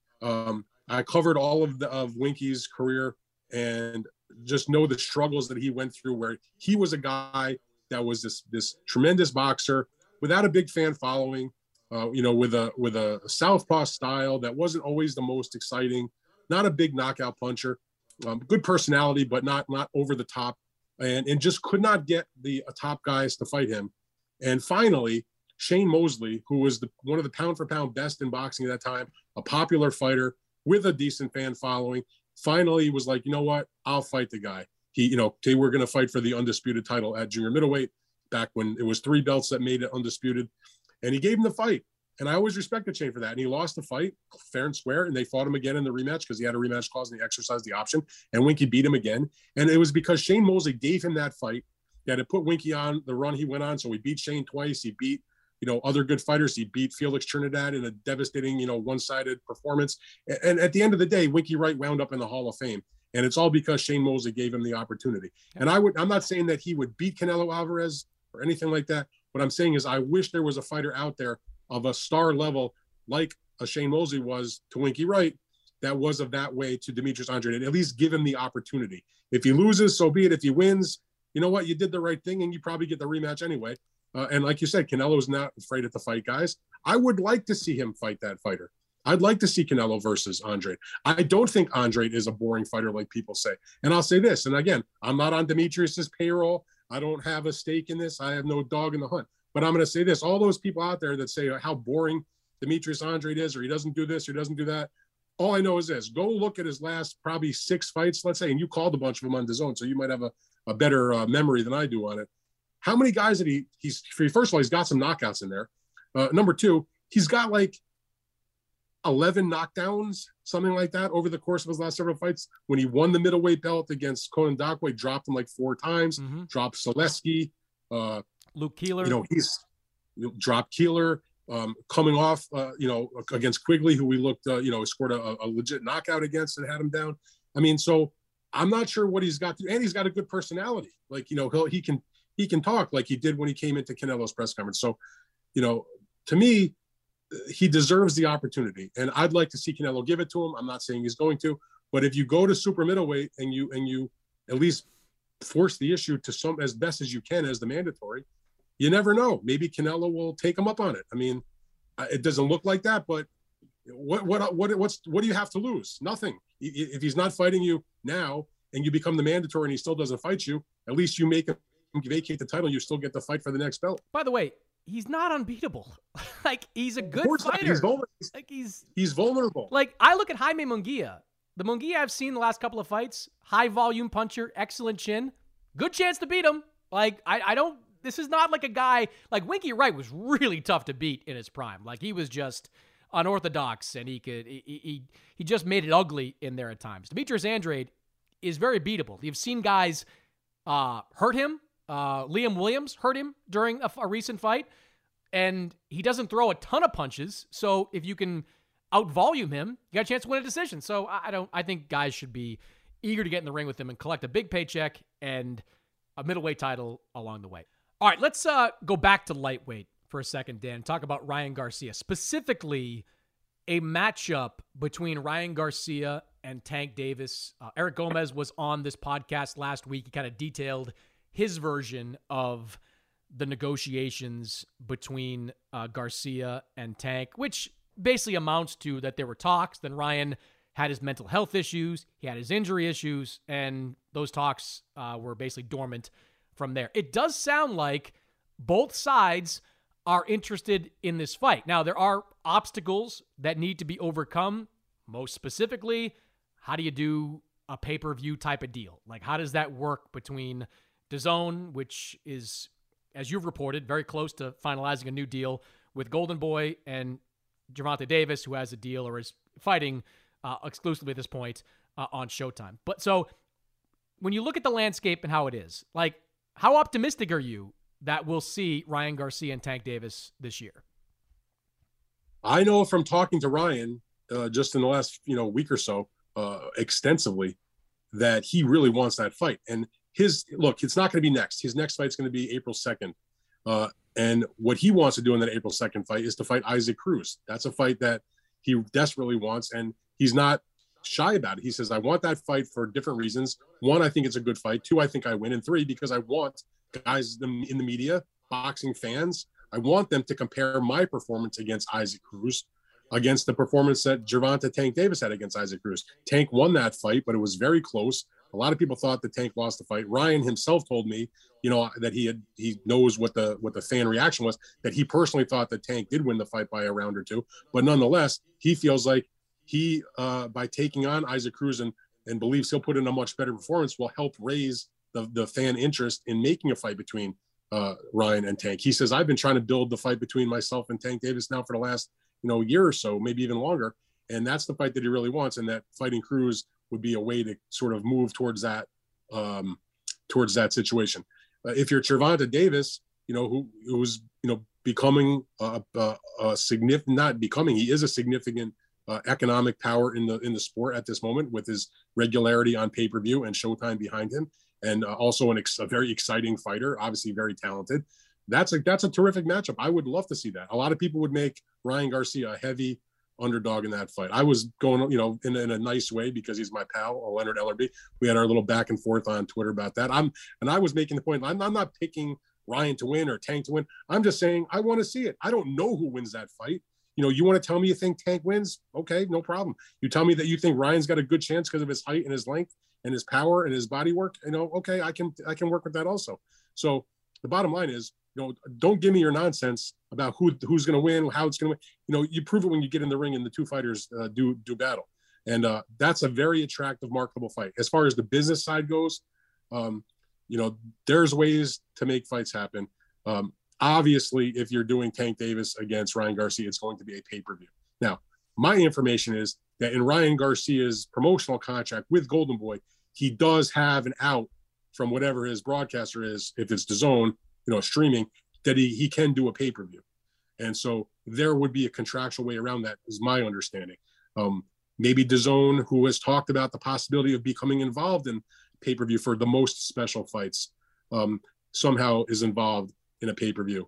I covered all of Winky's career and just know the struggles that he went through, where he was a guy that was this tremendous boxer without a big fan following, with a southpaw style that wasn't always the most exciting, not a big knockout puncher, good personality, but not over the top, and just could not get the top guys to fight him. And finally, Shane Mosley, who was one of the pound for pound best in boxing at that time, a popular fighter with a decent fan following, finally was like, you know what, I'll fight the guy. They were going to fight for the undisputed title at junior middleweight back when it was 3 belts that made it undisputed. And he gave him the fight. And I always respected Shane for that. And he lost the fight fair and square. And they fought him again in the rematch because he had a rematch clause and he exercised the option. And Winky beat him again. And it was because Shane Mosley gave him that fight that it put Winky on the run he went on. So he beat Shane twice. He beat, other good fighters. He beat Felix Trinidad in a devastating, one-sided performance. And at the end of the day, Winky Wright wound up in the Hall of Fame. And it's all because Shane Mosley gave him the opportunity. And I'm not saying that he would beat Canelo Alvarez or anything like that. What I'm saying is I wish there was a fighter out there of a star level like a Shane Mosley was to Winky Wright that was of that way to Demetrius Andrade, and at least give him the opportunity. If he loses, so be it. If he wins, you know what? You did the right thing, and you probably get the rematch anyway. And like you said, Canelo's not afraid to fight guys. I would like to see him fight that fighter. I'd like to see Canelo versus Andrade. I don't think Andrade is a boring fighter like people say. And I'll say this, and again, I'm not on Demetrius's payroll. I don't have a stake in this. I have no dog in the hunt. But I'm going to say this. All those people out there that say how boring Demetrius Andrade is, or he doesn't do this, or he doesn't do that, all I know is this. Go look at his last probably 6 fights, let's say, and you called a bunch of them on DAZN, so you might have a better memory than I do on it. How many guys did he's first of all, he's got some knockouts in there. Number 2, he's got like 11 knockdowns, something like that, over the course of his last several fights. When he won the middleweight belt against Conan Dakwe, dropped him like 4 times, dropped Zaleski, Luke Keeler. He's dropped Keeler, coming off, against Quigley, who we looked, scored a legit knockout against and had him down. I mean, so I'm not sure what he's got to, and he's got a good personality. Like, he can talk like he did when he came into Canelo's press conference. So, to me, he deserves the opportunity, and I'd like to see Canelo give it to him. I'm not saying he's going to, but if you go to super middleweight and you at least force the issue to some as best as you can as the mandatory, you never know. Maybe Canelo will take him up on it. I mean, it doesn't look like that, but what do you have to lose? Nothing. If he's not fighting you now and you become the mandatory and he still doesn't fight you, at least you make him vacate the title. You still get the fight for the next belt. By the way, he's not unbeatable. Like, he's a good fighter. He's vulnerable. Like, I look at Jaime Munguia. The Munguia I've seen the last couple of fights, high volume puncher, excellent chin, good chance to beat him. Like, I don't. This is not like a guy like Winky Wright was really tough to beat in his prime. Like, he was just unorthodox, and he just made it ugly in there at times. Demetrius Andrade is very beatable. You've seen guys hurt him. Liam Williams hurt him during a recent fight, and he doesn't throw a ton of punches. So if you can out-volume him, you got a chance to win a decision. So I think guys should be eager to get in the ring with him and collect a big paycheck and a middleweight title along the way. All right, let's go back to lightweight for a second, Dan, talk about Ryan Garcia, specifically a matchup between Ryan Garcia and Tank Davis. Eric Gomez was on this podcast last week. He kind of detailed his version of the negotiations between Garcia and Tank, which basically amounts to that there were talks. Then Ryan had his mental health issues. He had his injury issues. And those talks were basically dormant from there. It does sound like both sides are interested in this fight. Now, there are obstacles that need to be overcome. Most specifically, how do you do a pay-per-view type of deal? Like, how does that work between DAZN, which is, as you've reported, very close to finalizing a new deal with Golden Boy, and Gervonta Davis, who has a deal or is fighting exclusively at this point on Showtime. But so when you look at the landscape and how it is, like, how optimistic are you that we'll see Ryan Garcia and Tank Davis this year? I know from talking to Ryan just in the last week or so extensively that he really wants that fight. And it's not going to be next. His next fight's going to be April 2nd. And what he wants to do in that April 2nd fight is to fight Isaac Cruz. That's a fight that he desperately wants, and he's not shy about it. He says, I want that fight for different reasons. One, I think it's a good fight. Two, I think I win. And three, because I want guys in the media, boxing fans, I want them to compare my performance against Isaac Cruz against the performance that Gervonta Tank Davis had against Isaac Cruz. Tank won that fight, but it was very close. A lot of people thought that Tank lost the fight. Ryan himself told me, that he knows what the fan reaction was, that he personally thought that Tank did win the fight by a round or two. But nonetheless, he feels like he, by taking on Isaac Cruz and believes he'll put in a much better performance, will help raise the fan interest in making a fight between Ryan and Tank. He says, I've been trying to build the fight between myself and Tank Davis now for the last year or so, maybe even longer. And that's the fight that he really wants. And that fighting Cruz would be a way to sort of move towards that situation. If you're Gervonta Davis, who's becoming a significant, not becoming, he is a significant economic power in the sport at this moment, with his regularity on pay-per-view and Showtime behind him, and also a very exciting fighter, obviously very talented. That's a terrific matchup. I would love to see that. A lot of people would make Ryan Garcia a heavy underdog in that fight. I was going, in a nice way, because he's my pal, Leonard Ellerby. We had our little back and forth on Twitter about that. I was making the point, I'm not picking Ryan to win or Tank to win. I'm just saying I want to see it. I don't know who wins that fight. You want to tell me you think Tank wins? Okay, no problem. You tell me that you think Ryan's got a good chance because of his height and his length and his power and his body work. Okay, I can work with that also. So the bottom line is, don't give me your nonsense about who's going to win, how it's going to win. You prove it when you get in the ring and the two fighters do battle. And that's a very attractive, marketable fight. As far as the business side goes, there's ways to make fights happen. Obviously, if you're doing Tank Davis against Ryan Garcia, it's going to be a pay-per-view. Now, my information is that in Ryan Garcia's promotional contract with Golden Boy, he does have an out from whatever his broadcaster is, if it's DAZN, streaming, that he can do a pay-per-view. And so there would be a contractual way around that, is my understanding. Maybe DAZN, who has talked about the possibility of becoming involved in pay-per-view for the most special fights, somehow is involved in a pay-per-view.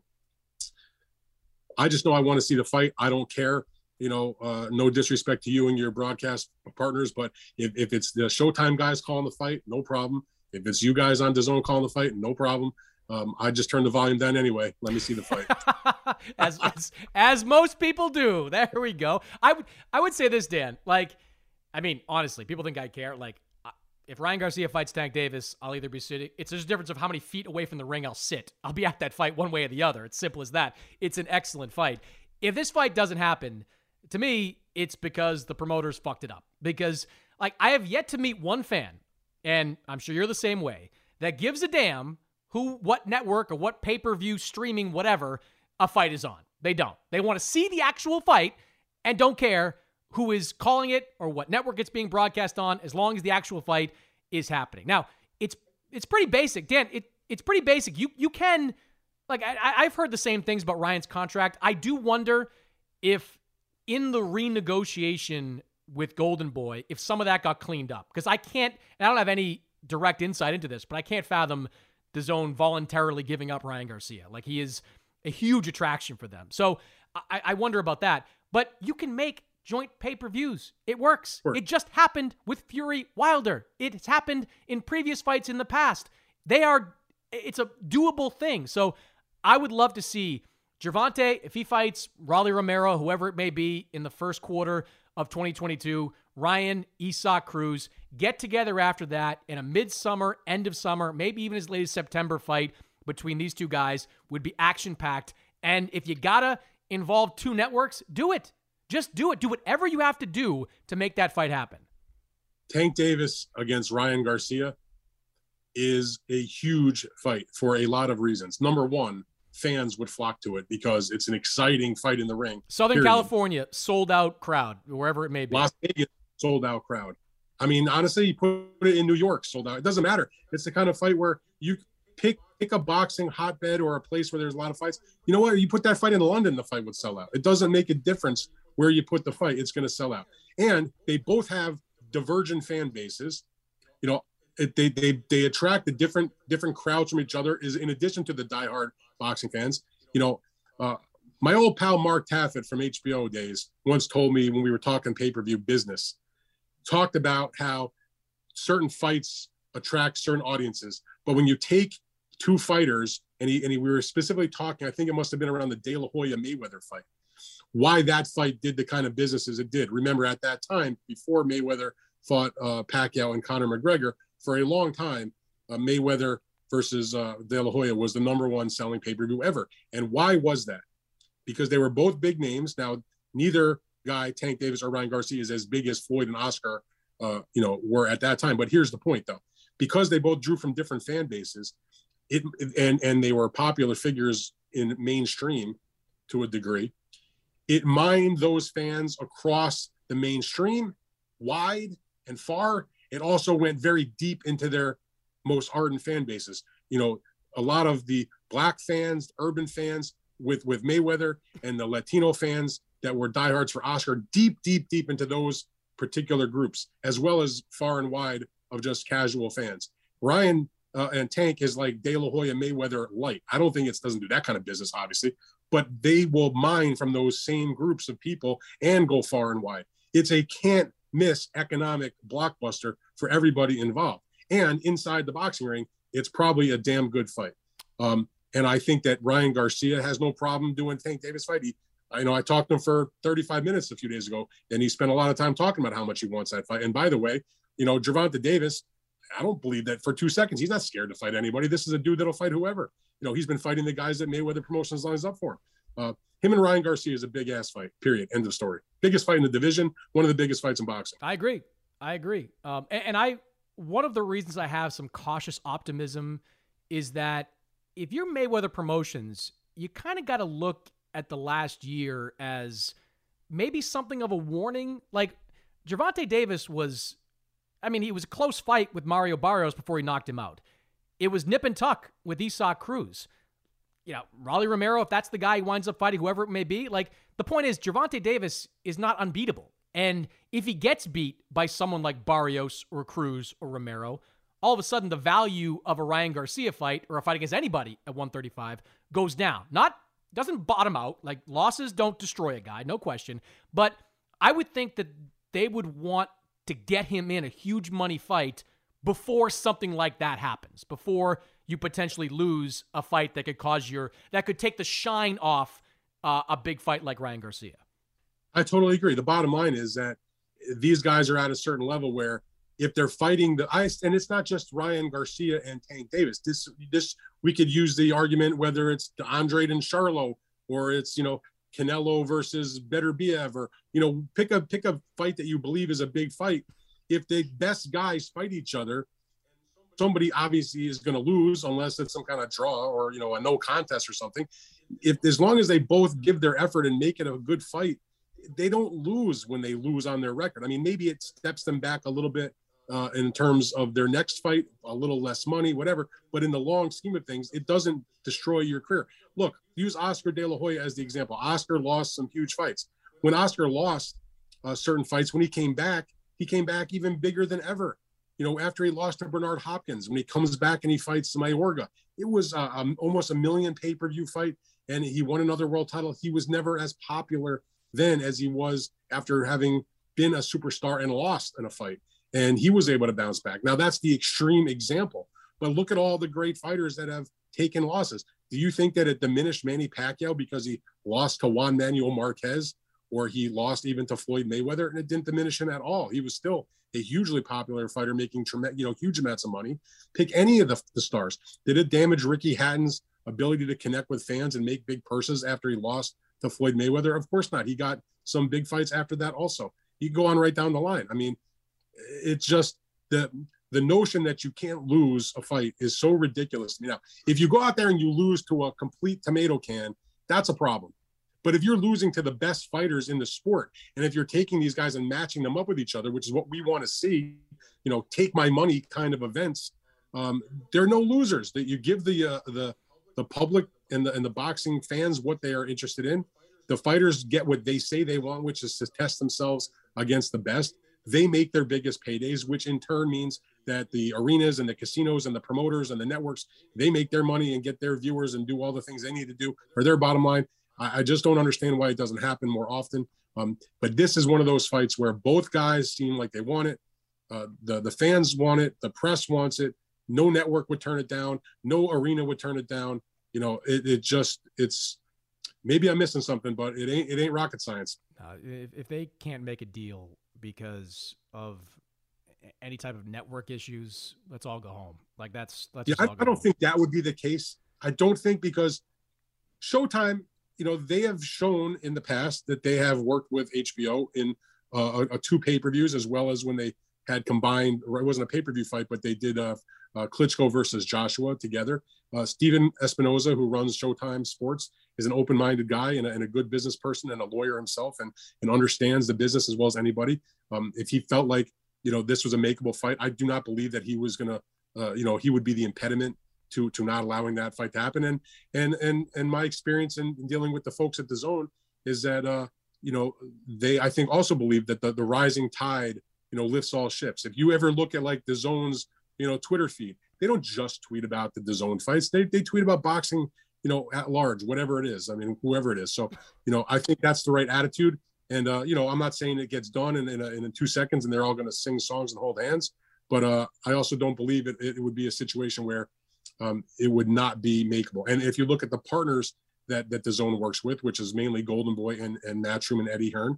I just know I want to see the fight. I don't care, no disrespect to you and your broadcast partners, but if it's the Showtime guys calling the fight, no problem. If it's you guys on DAZN calling the fight, no problem. I just turned the volume down anyway. Let me see the fight. as most people do. There we go. I would say this, Dan. Honestly, people think I care. If Ryan Garcia fights Tank Davis, I'll either be sitting. It's just a difference of how many feet away from the ring I'll sit. I'll be at that fight one way or the other. It's simple as that. It's an excellent fight. If this fight doesn't happen, to me, it's because the promoters fucked it up. Because I have yet to meet one fan, and I'm sure you're the same way, that gives a damn what network or what pay-per-view streaming, whatever, a fight is on. They don't. They want to see the actual fight and don't care who is calling it or what network it's being broadcast on, as long as the actual fight is happening. Now, it's pretty basic. Dan, it's pretty basic. You can, I've heard the same things about Ryan's contract. I do wonder if in the renegotiation with Golden Boy, if some of that got cleaned up. Because I don't have any direct insight into this, but I can't fathom DAZN voluntarily giving up Ryan Garcia. He is a huge attraction for them. So I wonder about that. But you can make joint pay-per-views. It works. Sure. It just happened with Fury Wilder. It's happened in previous fights in the past. It's a doable thing. So I would love to see Gervonta, if he fights Rolly Romero, whoever it may be, in the first quarter of 2022, Ryan, Isaac Cruz, get together after that in a midsummer, end of summer, maybe even as late as September fight between these two guys would be action-packed. And if you gotta involve two networks, do it. Just do it. Do whatever you have to do to make that fight happen. Tank Davis against Ryan Garcia is a huge fight for a lot of reasons. Number one, fans would flock to it because it's an exciting fight in the ring. Southern California, sold-out crowd, wherever it may be. Las Vegas, sold-out crowd. I mean, honestly, you put it in New York, sold out. It doesn't matter. It's the kind of fight where you pick a boxing hotbed or a place where there's a lot of fights. You know what? You put that fight in London, the fight would sell out. It doesn't make a difference where you put the fight. It's going to sell out. And they both have divergent fan bases. You know, they attract the different crowds from each other, is in addition to the diehard boxing fans. You know, my old pal Mark Taffet from HBO days once told me, when we were talking pay-per-view business, talked about how certain fights attract certain audiences, but when you take two fighters, and we were specifically talking, I think it must have been around the De La Hoya Mayweather fight, why that fight did the kind of business as it did. Remember, at that time, before Mayweather fought Pacquiao and Conor McGregor, for a long time, Mayweather versus De La Hoya was the number one selling pay-per-view ever. And why was that? Because they were both big names. Now, neither guy, Tank Davis or Ryan Garcia, is as big as Floyd and Oscar, were at that time. But here's the point, though. Because they both drew from different fan bases, and they were popular figures in mainstream to a degree, it mined those fans across the mainstream, wide and far. It also went very deep into their most ardent fan bases. You know, a lot of the black fans, urban fans with Mayweather, and the Latino fans that were diehards for Oscar, deep into those particular groups, as well as far and wide of just casual fans. Ryan and Tank is like De La Hoya Mayweather light. I don't think it doesn't do that kind of business, obviously, but they will mine from those same groups of people and go far and wide. It's a can't miss economic blockbuster for everybody involved. And inside the boxing ring, it's probably a damn good fight. And I think that Ryan Garcia has no problem doing Tank Davis fight. I talked to him for 35 minutes a few days ago, and he spent a lot of time talking about how much he wants that fight. And by the way, Gervonta Davis, I don't believe that for 2 seconds. He's not scared to fight anybody. This is a dude that'll fight whoever. He's been fighting the guys that Mayweather Promotions lines up for him. Him and Ryan Garcia is a big ass fight, period. End of story. Biggest fight in the division, one of the biggest fights in boxing. I agree. And one of the reasons I have some cautious optimism is that if you're Mayweather Promotions, you kind of got to look at the last year as maybe something of a warning. Like, Gervonta Davis was a close fight with Mario Barrios before he knocked him out. It was nip and tuck with Isaac Cruz. Rolly Romero, if that's the guy he winds up fighting, whoever it may be, the point is Gervonta Davis is not unbeatable. And if he gets beat by someone like Barrios or Cruz or Romero, all of a sudden the value of a Ryan Garcia fight or a fight against anybody at 135 goes down. Doesn't bottom out. Losses don't destroy a guy, no question. But I would think that they would want to get him in a huge money fight before something like that happens, before you potentially lose a fight that could take the shine off a big fight like Ryan Garcia. I totally agree. The bottom line is that these guys are at a certain level where if they're fighting and it's not just Ryan Garcia and Tank Davis. This we could use the argument whether it's Andrade and Charlo, or it's Canelo versus Beterbiev, or pick a fight that you believe is a big fight. If the best guys fight each other, somebody obviously is going to lose unless it's some kind of draw or a no contest or something. As long as they both give their effort and make it a good fight, they don't lose when they lose on their record. I mean, maybe it steps them back a little bit in terms of their next fight, a little less money, whatever. But in the long scheme of things, it doesn't destroy your career. Look, use Oscar De La Hoya as the example. Oscar lost some huge fights. When Oscar lost certain fights, when he came back even bigger than ever. After he lost to Bernard Hopkins, when he comes back and he fights Mayorga, it was almost a million pay-per-view fight, and he won another world title. He was never as popular then as he was after having been a superstar and lost in a fight. And he was able to bounce back. Now, that's the extreme example. but look at all the great fighters that have taken losses. Do you think that it diminished Manny Pacquiao because he lost to Juan Manuel Marquez, or he lost even to Floyd Mayweather? And it didn't diminish him at all. He was still a hugely popular fighter, making huge amounts of money. Pick any of the stars. Did it damage Ricky Hatton's ability to connect with fans and make big purses after he lost to Floyd Mayweather? Of course not. He got some big fights after that also. You go on right down the line. I mean, it's just the notion that you can't lose a fight is so ridiculous. Now, if you go out there and you lose to a complete tomato can, that's a problem. But if you're losing to the best fighters in the sport, and if you're taking these guys and matching them up with each other, which is what we want to see, take my money kind of events, there are no losers. That you give the public and the boxing fans what they are interested in. The fighters get what they say they want, which is to test themselves against the best. They make their biggest paydays, which in turn means that the arenas and the casinos and the promoters and the networks, they make their money and get their viewers and do all the things they need to do for their bottom line. I just don't understand why it doesn't happen more often. But this is one of those fights where both guys seem like they want it. The fans want it. The press wants it. No network would turn it down. No arena would turn it down. It's maybe I'm missing something, but it ain't rocket science. If they can't make a deal because of any type of network issues, let's all go home. Like that's I don't think that would be the case. I don't think, because Showtime, they have shown in the past that they have worked with HBO in two pay-per-views, as well as when they had combined, or it wasn't a pay-per-view fight, but they did Klitschko versus Joshua together. Steven Espinoza, who runs Showtime Sports, is an open-minded guy and a good business person and a lawyer himself, and understands the business as well as anybody. If he felt like, this was a makeable fight, I do not believe that he was going to, he would be the impediment to not allowing that fight to happen. And my experience in dealing with the folks at DAZN is that, they, I think, also believe that the rising tide, lifts all ships. If you ever look at like DAZN's, Twitter feed, they don't just tweet about the DAZN fights. They tweet about boxing, at large, whatever it is. I mean, whoever it is. So, I think that's the right attitude. And, I'm not saying it gets done in 2 seconds and they're all going to sing songs and hold hands. But I also don't believe it would be a situation where it would not be makeable. And if you look at the partners that DAZN works with, which is mainly Golden Boy and Matchroom and Eddie Hearn,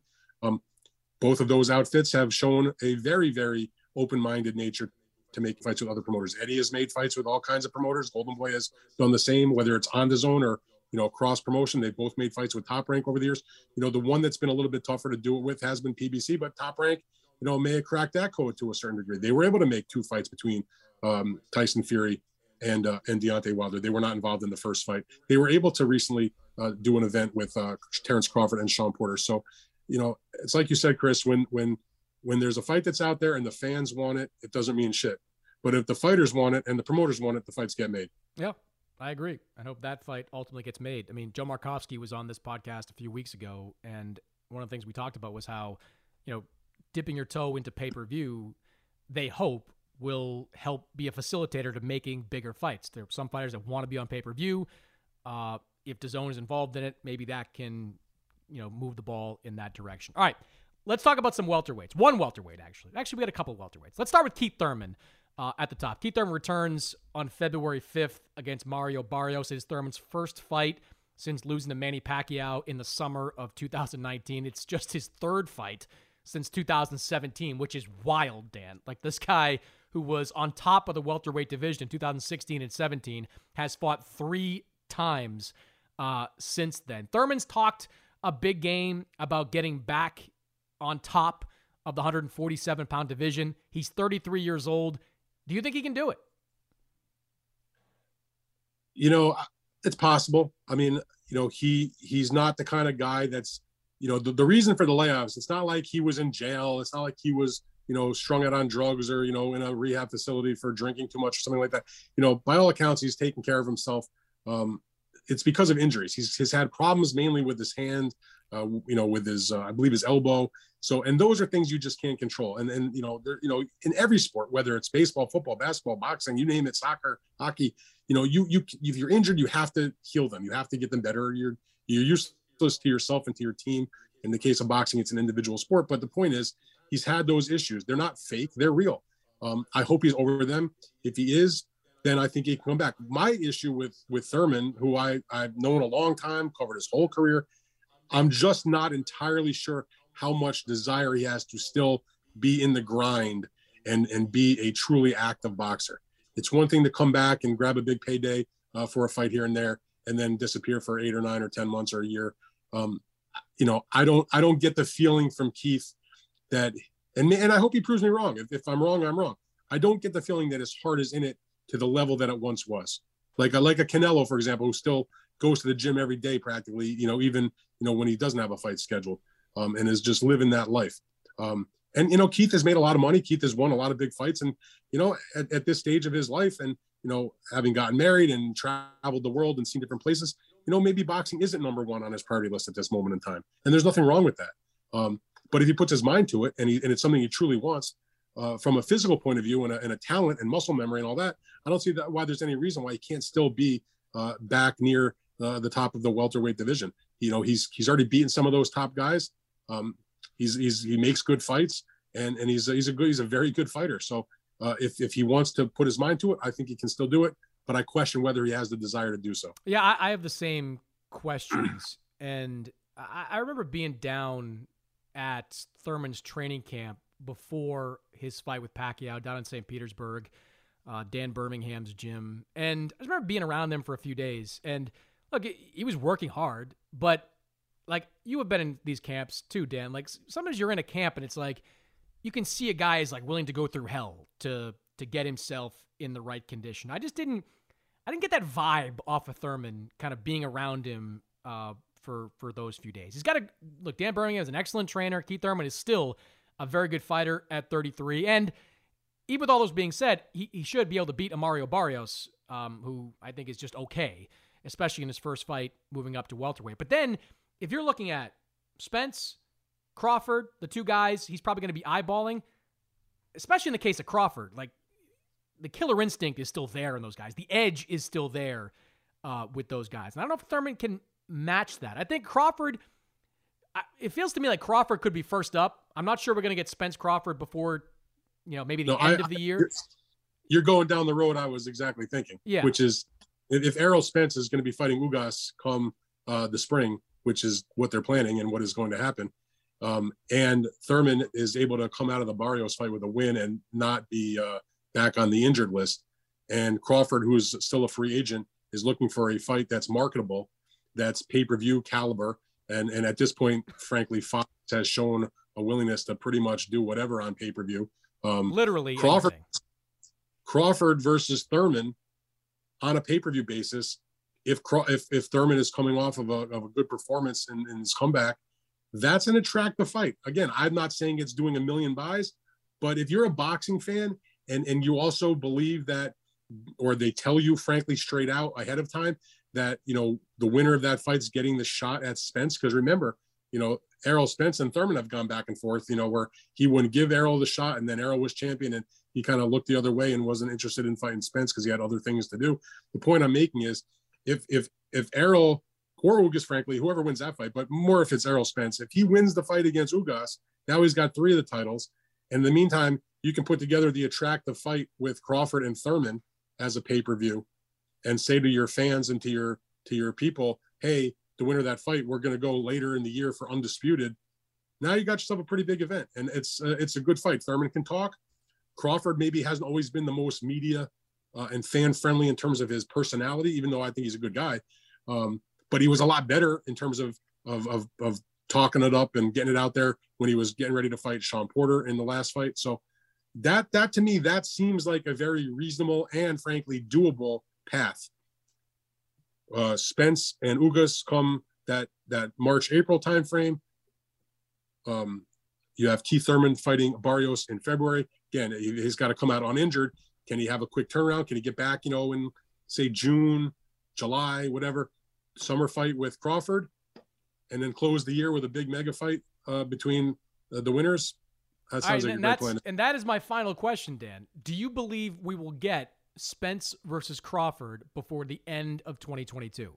both of those outfits have shown a very, very open-minded nature to make fights with other promoters. Eddie has made fights with all kinds of promoters. Golden Boy has done the same, whether it's on DAZN or cross promotion. They've both made fights with Top Rank over the years. The one that's been a little bit tougher to do it with has been PBC, but Top Rank, may have cracked that code to a certain degree. They were able to make 2 fights between Tyson Fury and Deontay Wilder. They were not involved in the first fight. They were able to recently do an event with Terrence Crawford and Sean Porter. So, it's like you said, Chris, when there's a fight that's out there and the fans want it, it doesn't mean shit. But if the fighters want it and the promoters want it, the fights get made. Yeah, I agree. I hope that fight ultimately gets made. I mean, Joe Markovsky was on this podcast a few weeks ago, and one of the things we talked about was how, dipping your toe into pay-per-view, they hope will help be a facilitator to making bigger fights. There are some fighters that want to be on pay-per-view. If DAZN is involved in it, maybe that can, move the ball in that direction. All right, let's talk about some welterweights. One welterweight, actually. Actually, we got a couple of welterweights. Let's start with Keith Thurman at the top. Keith Thurman returns on February 5th against Mario Barrios. It is Thurman's first fight since losing to Manny Pacquiao in the summer of 2019. It's just his third fight since 2017, which is wild, Dan. Like, this guy who was on top of the welterweight division in 2016 and 17 has fought 3 times since then. Thurman's talked a big game about getting back on top of the 147-pound division. He's 33 years old. Do you think he can do it? It's possible. I mean, he's not the kind of guy that's, the reason for the layoffs, it's not like he was in jail. It's not like he was, strung out on drugs or, in a rehab facility for drinking too much or something like that. By all accounts, he's taking care of himself. It's because of injuries. He's had problems mainly with his hand, with his, I believe his elbow. So, and those are things you just can't control. And in every sport, whether it's baseball, football, basketball, boxing, you name it, soccer, hockey, if you're injured, you have to heal them. You have to get them better. You're useless to yourself and to your team. In the case of boxing, it's an individual sport. But the point is, he's had those issues. They're not fake. They're real. I hope he's over them. If he is, then I think he can come back. My issue with Thurman, who I've known a long time, covered his whole career, I'm just not entirely sure how much desire he has to still be in the grind and be a truly active boxer. It's one thing to come back and grab a big payday for a fight here and there, and then disappear for 8 or 9 or 10 months or a year. I don't get the feeling from Keith that, and I hope he proves me wrong. If I'm wrong, I'm wrong. I don't get the feeling that his heart is in it to the level that it once was. Like a Canelo, for example, who still goes to the gym every day practically, even when he doesn't have a fight scheduled, and is just living that life. And Keith has made a lot of money. Keith has won a lot of big fights, and at this stage of his life, and having gotten married and traveled the world and seen different places, maybe boxing isn't number one on his priority list at this moment in time, and there's nothing wrong with that. But if he puts his mind to it, and it's something he truly wants, from a physical point of view and a talent and muscle memory and all that, I don't see why there's any reason why he can't still be back near the top of the welterweight division. He's already beaten some of those top guys. He makes good fights, and he's a very good fighter. So if he wants to put his mind to it, I think he can still do it. But I question whether he has the desire to do so. Yeah, I have the same questions, and I remember being down at Thurman's training camp before his fight with Pacquiao down in St. Petersburg, Dan Birmingham's gym, and I remember being around him for a few days. And look, he was working hard, but like, you have been in these camps too, Dan. Like, sometimes you're in a camp and it's like you can see a guy is like willing to go through hell to get himself in the right condition. I didn't get that vibe off of Thurman kind of being around him for those few days. He's got to look. Dan Birmingham is an excellent trainer. Keith Thurman is still a very good fighter at 33, and even with all those being said, he should be able to beat Mario Barrios, who I think is just okay, especially in his first fight moving up to welterweight. But then, if you're looking at Spence, Crawford, the two guys he's probably going to be eyeballing, especially in the case of Crawford, like, the killer instinct is still there in those guys. The edge is still there with those guys. And I don't know if Thurman can match that. I think Crawford, it feels to me like Crawford could be first up. I'm not sure we're going to get Spence Crawford before, maybe the end of the year. You're going down the road I was exactly thinking, which is if Errol Spence is going to be fighting Ugas come the spring, which is what they're planning and what is going to happen, and Thurman is able to come out of the Barrios fight with a win and not be back on the injured list, and Crawford, who is still a free agent, is looking for a fight that's marketable, that's pay-per-view caliber, and at this point, frankly, Fox has shown a willingness to pretty much do whatever on pay-per-view. Literally Crawford versus Thurman on a pay-per-view basis. If Thurman is coming off of a good performance in his comeback, that's an attractive fight. Again, I'm not saying it's doing a million buys, but if you're a boxing fan and you also believe that, or they tell you frankly straight out ahead of time that the winner of that fight's getting the shot at Spence, because remember, Errol Spence and Thurman have gone back and forth, where he wouldn't give Errol the shot, and then Errol was champion and he kind of looked the other way and wasn't interested in fighting Spence because he had other things to do. The point I'm making is if Errol or Ugas, frankly, whoever wins that fight, but more if it's Errol Spence, if he wins the fight against Ugas, now he's got 3 of the titles. And in the meantime, you can put together the attractive fight with Crawford and Thurman as a pay-per-view and say to your fans and to your people, hey, the winner of that fight, we're going to go later in the year for Undisputed. Now you got yourself a pretty big event, and it's a good fight. Thurman can talk. Crawford maybe hasn't always been the most media and fan-friendly in terms of his personality, even though I think he's a good guy. But he was a lot better in terms of talking it up and getting it out there when he was getting ready to fight Sean Porter in the last fight. So that to me, that seems like a very reasonable and frankly doable path. Spence and Ugas come that March-April timeframe. You have Keith Thurman fighting Barrios in February. Again, he's got to come out uninjured. Can he have a quick turnaround? Can he get back, in say June, July, whatever, summer fight with Crawford, and then close the year with a big mega fight between the winners? That sounds like a great plan. And that is my final question, Dan. Do you believe we will get Spence versus Crawford before the end of 2022?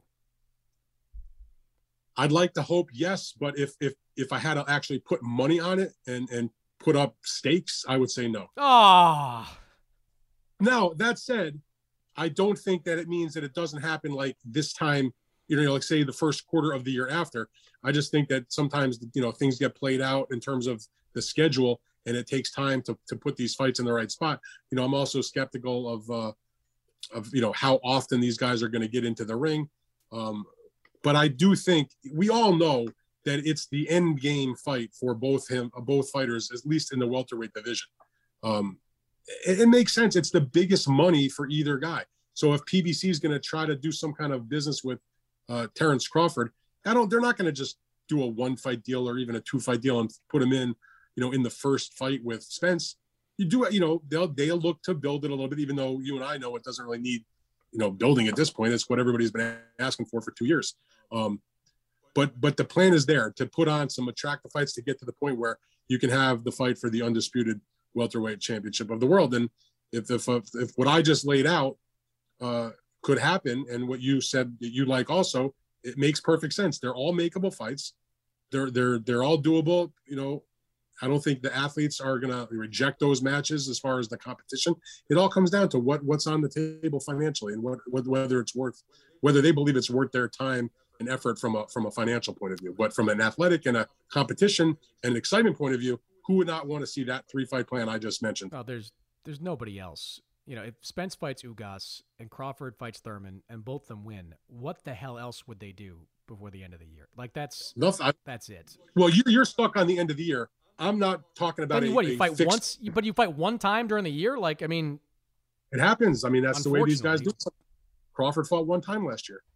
I'd like to hope yes, but if I had to actually put money on it and put up stakes, I would say no. Ah. Now, that said, I don't think that it means that it doesn't happen like this time, like say the first quarter of the year after. I just think that sometimes, things get played out in terms of the schedule, and it takes time to put these fights in the right spot. I'm also skeptical of how often these guys are going to get into the ring. But I do think we all know that it's the end game fight for both fighters, at least in the welterweight division. It makes sense. It's the biggest money for either guy. So if PBC is going to try to do some kind of business with Terrence Crawford, they're not going to just do a 1-fight deal or even a 2-fight deal and put him in, in the first fight with Spence. You do it, they'll look to build it a little bit, even though you and I know it doesn't really need, building at this point. It's what everybody's been asking for 2 years. But the plan is there to put on some attractive fights to get to the point where you can have the fight for the undisputed welterweight championship of the world. And if what I just laid out could happen, and what you said that you like also, it makes perfect sense. They're all makeable fights. They're all doable. I don't think the athletes are going to reject those matches as far as the competition. It all comes down to what's on the table financially, and whether they believe it's worth their time and effort from a financial point of view. But from an athletic and a competition and an excitement point of view, who would not want to see that 3-fight plan I just mentioned? Oh, there's nobody else. If Spence fights Ugas and Crawford fights Thurman and both of them win, what the hell else would they do before the end of the year? Like that's it. Well, you're stuck on the end of the year. I'm not talking about you fight once, but you fight one time during the year. Like, I mean, it happens. I mean, that's the way these guys do it. Crawford fought one time last year,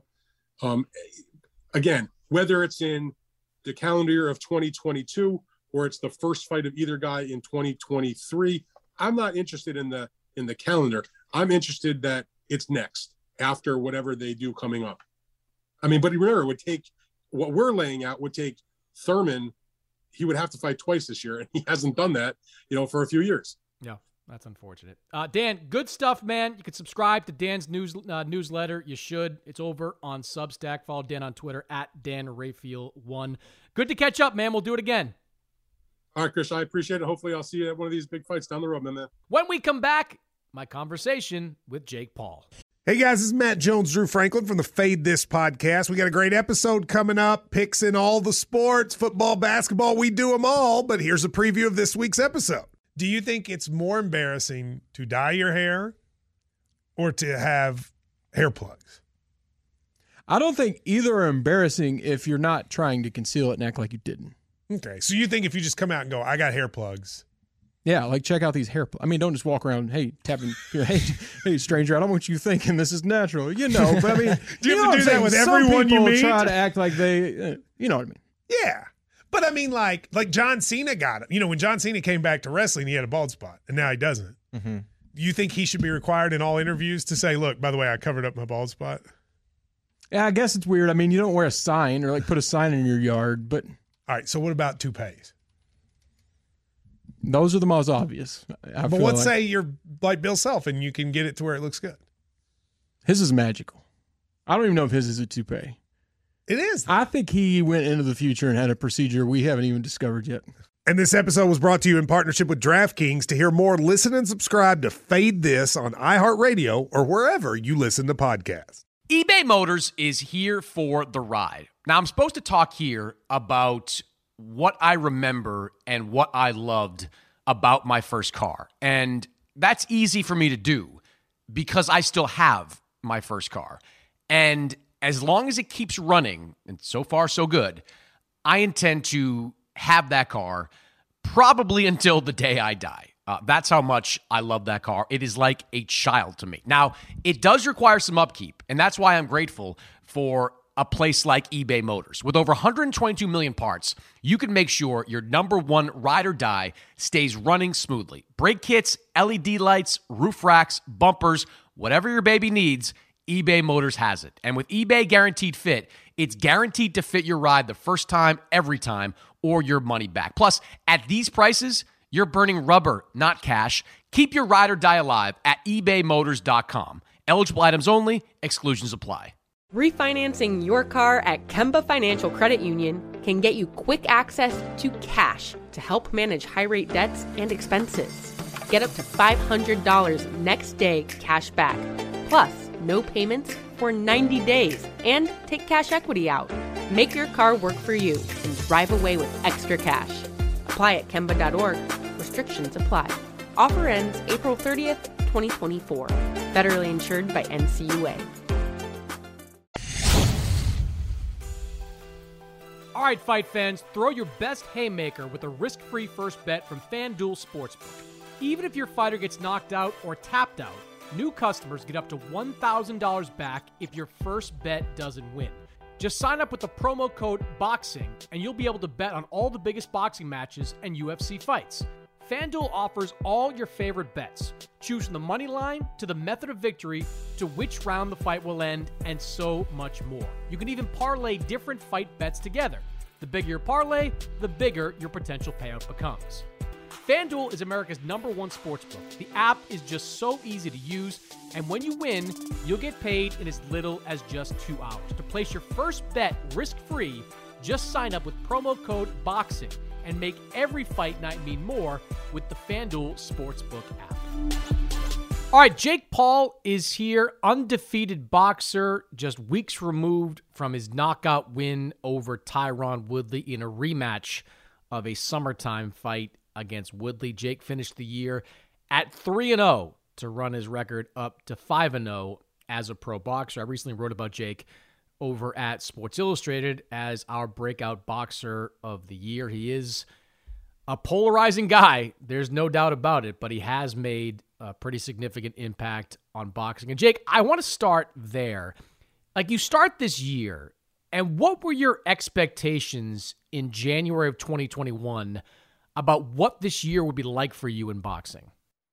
again, whether it's in the calendar year of 2022 or it's the first fight of either guy in 2023, I'm not interested in the calendar. I'm interested that it's next after whatever they do coming up. I mean, but remember, what we're laying out would take Thurman. He would have to fight twice this year, and he hasn't done that, for a few years. Yeah, that's unfortunate. Dan, good stuff, man. You can subscribe to Dan's newsletter. You should. It's over on Substack. Follow Dan on Twitter @DanRayfield1. Good to catch up, man. We'll do it again. All right, Chris, I appreciate it. Hopefully I'll see you at one of these big fights down the road, man. When we come back, my conversation with Jake Paul. Hey guys, this is Matt Jones, Drew Franklin from the Fade This podcast. We got a great episode coming up, picks in all the sports, football, basketball, we do them all, but here's a preview of this week's episode. Do you think it's more embarrassing to dye your hair or to have hair plugs? I don't think either are embarrassing if you're not trying to conceal it and act like you didn't. Okay, so you think if you just come out and go, I got hair plugs. Yeah, like check out these hair plugs. I mean, don't just walk around, tapping, hey, stranger, I don't want you thinking this is natural, but I mean. Do you have to do that with everyone you meet? Some people try to act like they, you know what I mean. Yeah, but I mean, like John Cena got it. When John Cena came back to wrestling, he had a bald spot, and now he doesn't. Mm-hmm. You think he should be required in all interviews to say, look, by the way, I covered up my bald spot? Yeah, I guess it's weird. I mean, you don't wear a sign or put a sign in your yard, but. All right, so what about toupees? Those are the most obvious. But let's say you're like Bill Self and you can get it to where it looks good. His is magical. I don't even know if his is a toupee. It is. I think he went into the future and had a procedure we haven't even discovered yet. And this episode was brought to you in partnership with DraftKings. To hear more, listen and subscribe to Fade This on iHeartRadio or wherever you listen to podcasts. eBay Motors is here for the ride. Now, I'm supposed to talk here about what I remember and what I loved about my first car. And that's easy for me to do because I still have my first car. And as long as it keeps running, and so far so good, I intend to have that car probably until the day I die. That's how much I love that car. It is like a child to me. Now, it does require some upkeep, and that's why I'm grateful for a place like eBay Motors. With over 122 million parts, you can make sure your number one ride or die stays running smoothly. Brake kits, LED lights, roof racks, bumpers, whatever your baby needs, eBay Motors has it. And with eBay Guaranteed Fit, it's guaranteed to fit your ride the first time, every time, or your money back. Plus, at these prices, you're burning rubber, not cash. Keep your ride or die alive at ebaymotors.com. Eligible items only. Exclusions apply. Refinancing your car at Kemba Financial Credit Union can get you quick access to cash to help manage high-rate debts and expenses. Get up to $500 next day cash back Plus, no payments for 90 days and take cash equity out. Make your car work for you and drive away with extra cash. Apply at Kemba.org. Restrictions apply. Offer ends April 30th, 2024. Federally insured by NCUA. All right, fight fans, throw your best haymaker with a risk-free first bet from FanDuel Sportsbook. Even if your fighter gets knocked out or tapped out, new customers get up to $1,000 back if your first bet doesn't win. Just sign up with the promo code BOXING, and you'll be able to bet on all the biggest boxing matches and UFC fights. FanDuel offers all your favorite bets. Choose from the money line to the method of victory to which round the fight will end, and so much more. You can even parlay different fight bets together. The bigger your parlay, the bigger your potential payout becomes. FanDuel is America's #1 sportsbook. The app is just so easy to use, and when you win, you'll get paid in as little as just 2 hours. To place your first bet risk-free, just sign up with promo code BOXING and make every fight night mean more with the FanDuel Sportsbook app. All right, Jake Paul is here, undefeated boxer, just weeks removed from his knockout win over Tyron Woodley in a rematch of a summertime fight against Woodley. Jake finished the year at 3-0 to run his record up to 5-0 as a pro boxer. I recently wrote about Jake over at Sports Illustrated as our breakout boxer of the year. He is a polarizing guy, there's no doubt about it, but he has made a pretty significant impact on boxing. And Jake, I want to start there. Like, you start this year, and what were your expectations in January of 2021 about what this year would be like for you in boxing?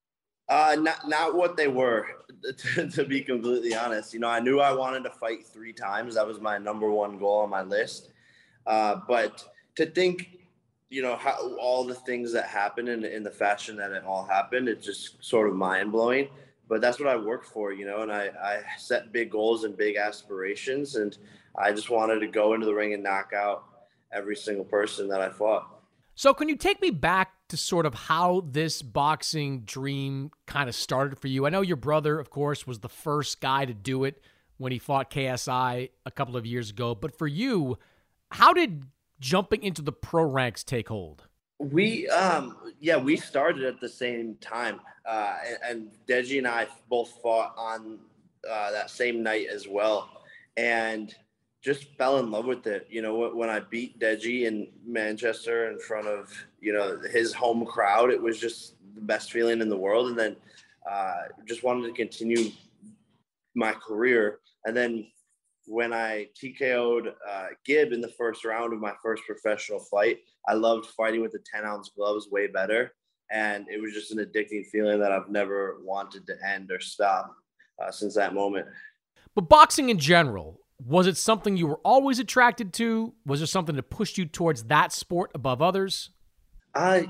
Not what they were, to be completely honest. You know, I knew I wanted to fight 3 times. That was my #1 goal on my list. But to think, you know, how all the things that happened in the fashion that it all happened, it's just sort of mind-blowing. But that's what I worked for, you know, and I set big goals and big aspirations, and I just wanted to go into the ring and knock out every single person that I fought. So can you take me back to sort of how this boxing dream kind of started for you? I know your brother, of course, was the first guy to do it when he fought KSI a couple of years ago. But for you, how did jumping into the pro ranks take hold? We started at the same time. And Deji and I both fought on that same night as well. And just fell in love with it. You know, when I beat Deji in Manchester in front of, you know, his home crowd, it was just the best feeling in the world. And then just wanted to continue my career. And then when I TKO'd Gibb in the first round of my first professional fight, I loved fighting with the 10-ounce gloves way better. And it was just an addicting feeling that I've never wanted to end or stop since that moment. But boxing in general, was it something you were always attracted to? Was there something that pushed you towards that sport above others? I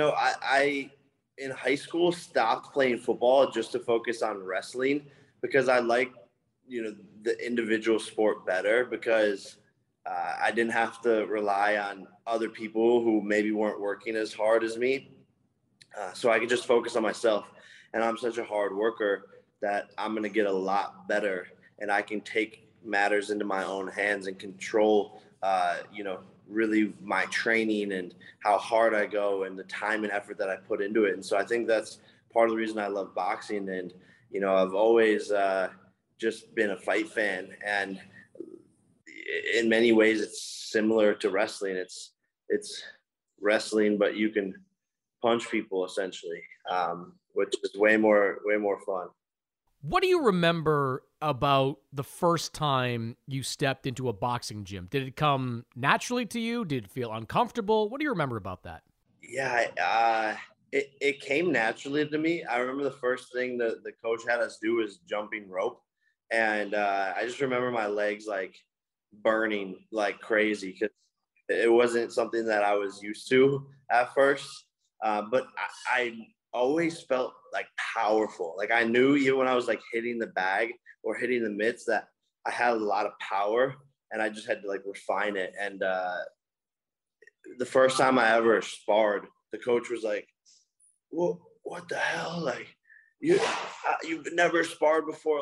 in high school stopped playing football just to focus on wrestling because I like, you know, the individual sport better because I didn't have to rely on other people who maybe weren't working as hard as me. So I could just focus on myself. And I'm such a hard worker that I'm going to get a lot better and I can take matters into my own hands and control, really my training and how hard I go and the time and effort that I put into it. And so I think that's part of the reason I love boxing. And, you know, I've always just been a fight fan. And in many ways, it's similar to wrestling. It's wrestling, but you can punch people essentially, which is way more fun. What do you remember about the first time you stepped into a boxing gym? Did it come naturally to you? Did it feel uncomfortable? What do you remember about that? Yeah, it came naturally to me. I remember the first thing that the coach had us do was jumping rope. And I just remember my legs like burning like crazy because it wasn't something that I was used to at first. But I always felt like powerful. Like I knew even when I was like hitting the bag or hitting the mitts that I had a lot of power and I just had to like refine it. And the first time I ever sparred, the coach was like, well, what the hell? Like you've never sparred before. Like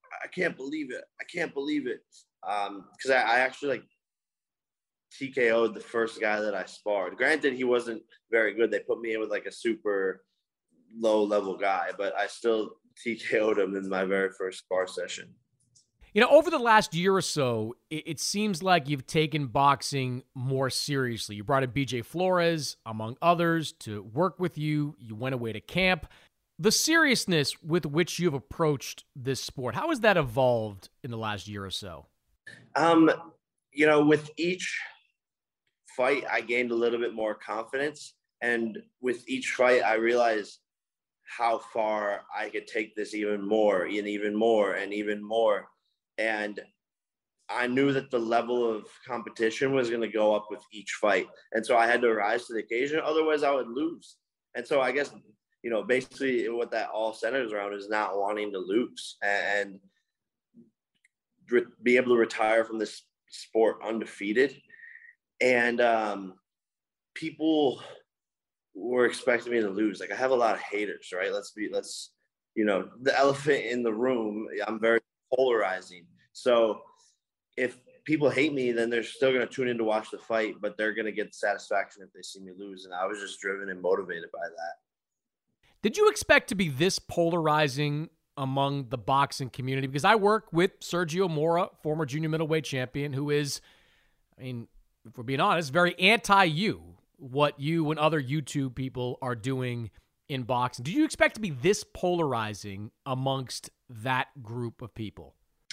I can't believe it. I can't believe it. Because I actually like TKO'd the first guy that I sparred. Granted, he wasn't very good. They put me in with like a super low level guy, but I still TKO'd him in my very first spar session. You know, over the last year or so, it seems like you've taken boxing more seriously. You brought in BJ Flores, among others, to work with you. You went away to camp. The seriousness with which you've approached this sport, how has that evolved in the last year or so? You know, with each fight, I gained a little bit more confidence. And with each fight, I realized how far I could take this even more and even more and even more. And I knew that the level of competition was going to go up with each fight. And so I had to rise to the occasion. Otherwise, I would lose. And so I guess, you know, basically what that all centers around is not wanting to lose and be able to retire from this sport undefeated. And people were expecting me to lose. Like, I have a lot of haters, right? You know, the elephant in the room, I'm very polarizing. So if people hate me, then they're still going to tune in to watch the fight, but they're going to get satisfaction if they see me lose. And I was just driven and motivated by that. Did you expect to be this polarizing among the boxing community? Because I work with Sergio Mora, former junior middleweight champion, who is, I mean, if we're being honest, very anti-you, what you and other YouTube people are doing in boxing. Did you expect to be this polarizing amongst that group of people?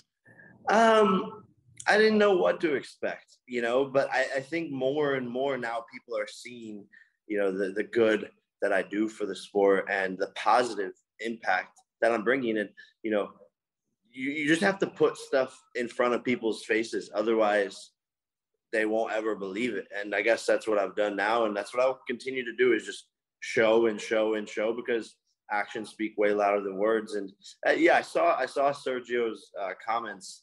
I didn't know what to expect, you know, but I think more and more now people are seeing, you know, the good that I do for the sport and the positive impact that I'm bringing in. You know, you just have to put stuff in front of people's faces. Otherwise, they won't ever believe it. And I guess that's what I've done now. And that's what I'll continue to do, is just show and show and show, because actions speak way louder than words. And I saw Sergio's comments.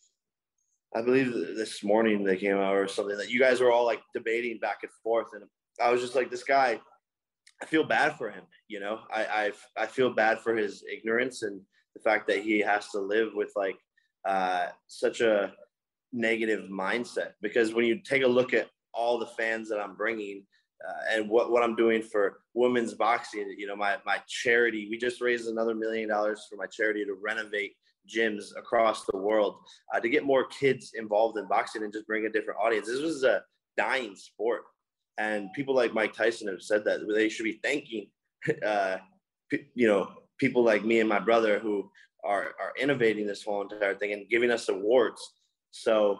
I believe this morning they came out or something, that you guys were all like debating back and forth. And I was just like, this guy, I feel bad for him. You know, I feel bad for his ignorance and the fact that he has to live with like such a negative mindset. Because when you take a look at all the fans that I'm bringing and what I'm doing for women's boxing, you know, my charity, we just raised another $1 million for my charity to renovate gyms across the world to get more kids involved in boxing and just bring a different audience. This was a dying sport. And people like Mike Tyson have said that they should be thanking, you know, people like me and my brother who are innovating this whole entire thing and giving us awards. So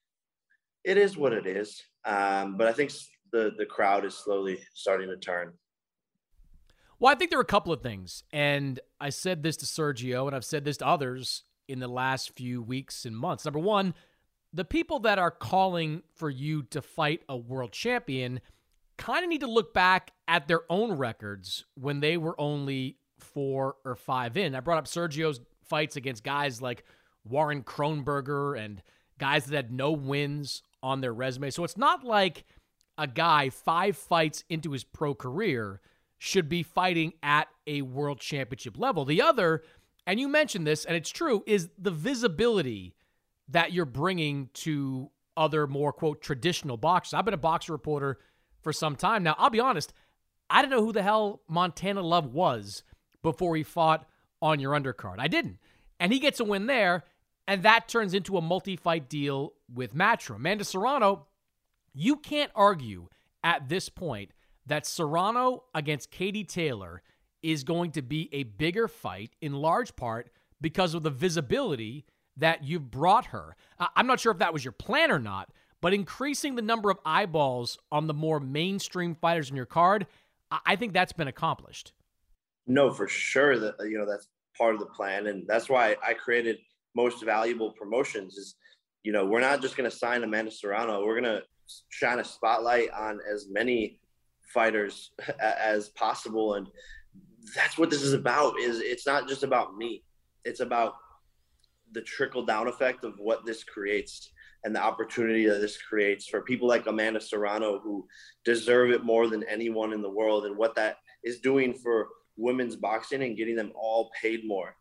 it is what it is. But I think the crowd is slowly starting to turn. Well, I think there are a couple of things. And I said this to Sergio, and I've said this to others in the last few weeks and months. Number one, the people that are calling for you to fight a world champion kind of need to look back at their own records when they were only 4 or 5 in. I brought up Sergio's fights against guys like Warren Kronberger and guys that had no wins on their resume. So it's not like a guy 5 fights into his pro career should be fighting at a world championship level. The other, and you mentioned this, and it's true, is the visibility that you're bringing to other more, quote, traditional boxers. I've been a boxer reporter for some time now. I'll be honest, I didn't know who the hell Montana Love was before he fought on your undercard. I didn't. And he gets a win there, and that turns into a multi-fight deal with Matchroom. Amanda Serrano, you can't argue at this point that Serrano against Katie Taylor is going to be a bigger fight, in large part because of the visibility that you've brought her. I'm not sure if that was your plan or not, but increasing the number of eyeballs on the more mainstream fighters in your card, I think that's been accomplished. No, for sure. That, you know, that's part of the plan. And that's why I created Most Valuable Promotions is, you know, we're not just going to sign Amanda Serrano. We're going to shine a spotlight on as many fighters as possible. And that's what this is about. It's not just about me. It's about the trickle down effect of what this creates and the opportunity that this creates for people like Amanda Serrano, who deserve it more than anyone in the world, and what that is doing for women's boxing and getting them all paid more.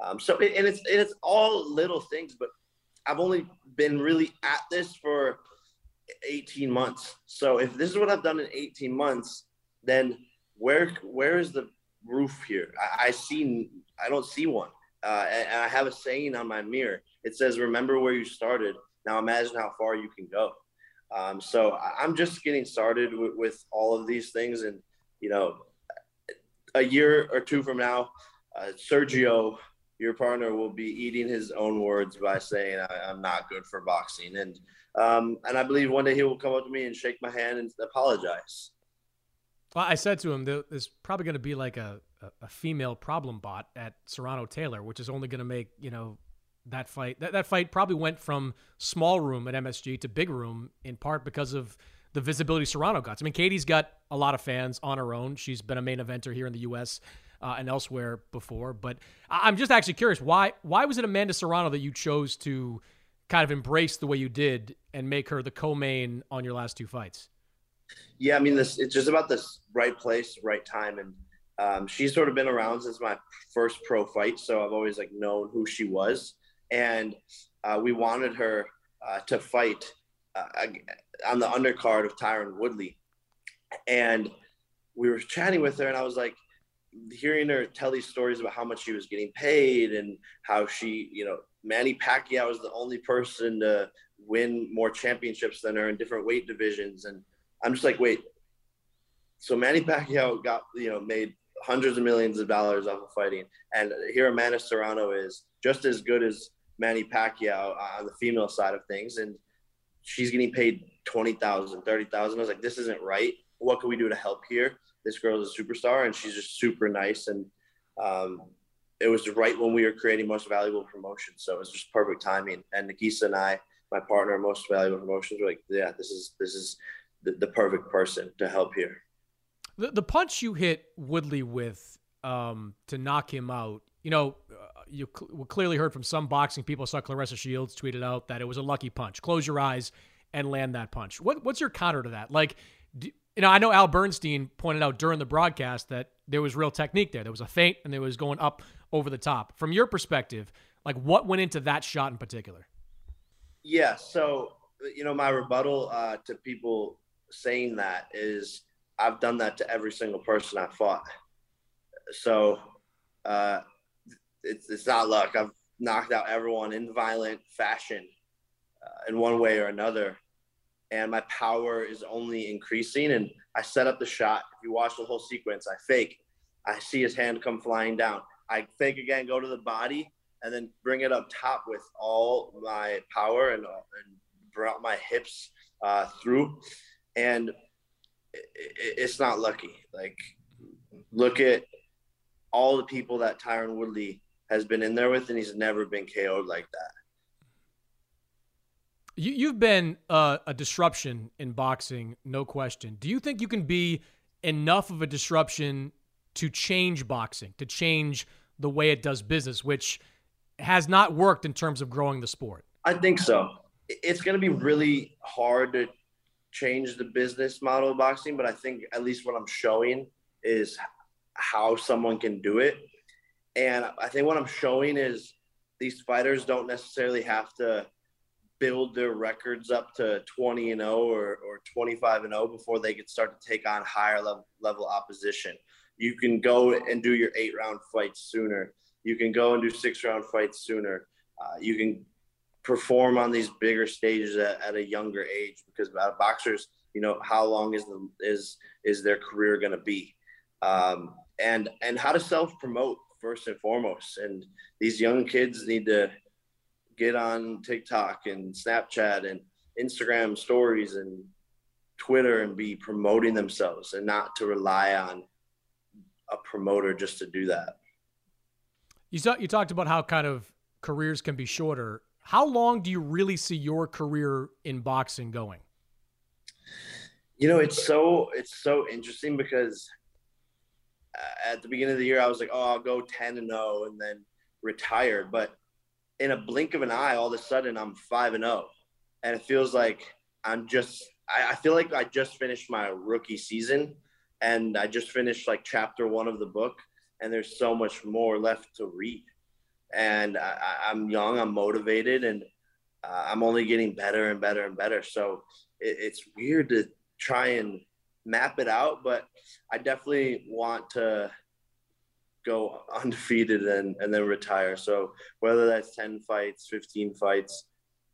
It's all little things, but I've only been really at this for 18 months. So if this is what I've done in 18 months, then where is the roof here? I don't see one. And I have a saying on my mirror. It says, remember where you started. Now imagine how far you can go. So I'm just getting started with all of these things. And, a year or two from now, Sergio, your partner, will be eating his own words by saying I'm not good for boxing. And I believe one day he will come up to me and shake my hand and apologize. Well, I said to him, there's probably going to be like a female problem bot at Serrano Taylor, which is only going to make, that fight. That fight probably went from small room at MSG to big room in part because of the visibility Serrano got. I mean, Katie's got a lot of fans on her own. She's been a main eventer here in the U.S. And elsewhere before. But I'm just actually curious, why was it Amanda Serrano that you chose to kind of embrace the way you did and make her the co-main on your last two fights? Yeah, I mean, it's just about this right place, right time. And she's sort of been around since my first pro fight, so I've always known who she was. And we wanted her to fight on the undercard of Tyron Woodley. And we were chatting with her, and I was like, hearing her tell these stories about how much she was getting paid and how she, Manny Pacquiao was the only person to win more championships than her in different weight divisions. And I'm just like, wait, so Manny Pacquiao got, made hundreds of millions of dollars off of fighting. And here Amanda Serrano is just as good as Manny Pacquiao on the female side of things. And she's getting paid $20,000, $30,000. I was like, this isn't right. What can we do to help here? This girl is a superstar, and she's just super nice. And it was right when we were creating Most Valuable Promotions. So it was just perfect timing. And Nakisa and I, my partner, Most Valuable Promotions, were like, yeah, this is the perfect person to help here. The punch you hit Woodley with to knock him out, you clearly heard from some boxing people. I saw Claressa Shields tweeted out that it was a lucky punch. Close your eyes and land that punch. What's your counter to that? I know Al Bernstein pointed out during the broadcast that there was real technique there. There was a feint, and there was going up over the top. From your perspective, what went into that shot in particular? Yeah, so, my rebuttal to people saying that is I've done that to every single person I've fought. So it's not luck. I've knocked out everyone in violent fashion in one way or another. And my power is only increasing. And I set up the shot. If you watch the whole sequence, I fake. I see his hand come flying down. I fake again, go to the body, and then bring it up top with all my power and brought my hips through. And it's not lucky. Look at all the people that Tyron Woodley has been in there with, and he's never been KO'd like that. You've been a disruption in boxing, no question. Do you think you can be enough of a disruption to change boxing, to change the way it does business, which has not worked in terms of growing the sport? I think so. It's going to be really hard to change the business model of boxing, but I think at least what I'm showing is how someone can do it. And I think what I'm showing is these fighters don't necessarily have to build their records up to 20-0 or 25-0 before they can start to take on higher level opposition. You can go and do your 8-round fights sooner. You can go and do 6-round fights sooner. You can perform on these bigger stages at a younger age, because boxers, how long is their career going to be, and how to self-promote first and foremost. And these young kids need to get on TikTok and Snapchat and Instagram stories and Twitter and be promoting themselves, and not to rely on a promoter just to do that. You talked about how kind of careers can be shorter. How long do you really see your career in boxing going? It's so interesting, because at the beginning of the year, I was like, I'll go 10-0 and then retire. But in a blink of an eye, all of a sudden I'm 5-0. And it feels like I feel like I just finished my rookie season, and I just finished chapter 1 of the book, and there's so much more left to read. and I'm young, I'm motivated, and I'm only getting better and better and better. So it's weird to try and map it out, but I definitely want to go undefeated and then retire. So whether that's 10 fights, 15 fights,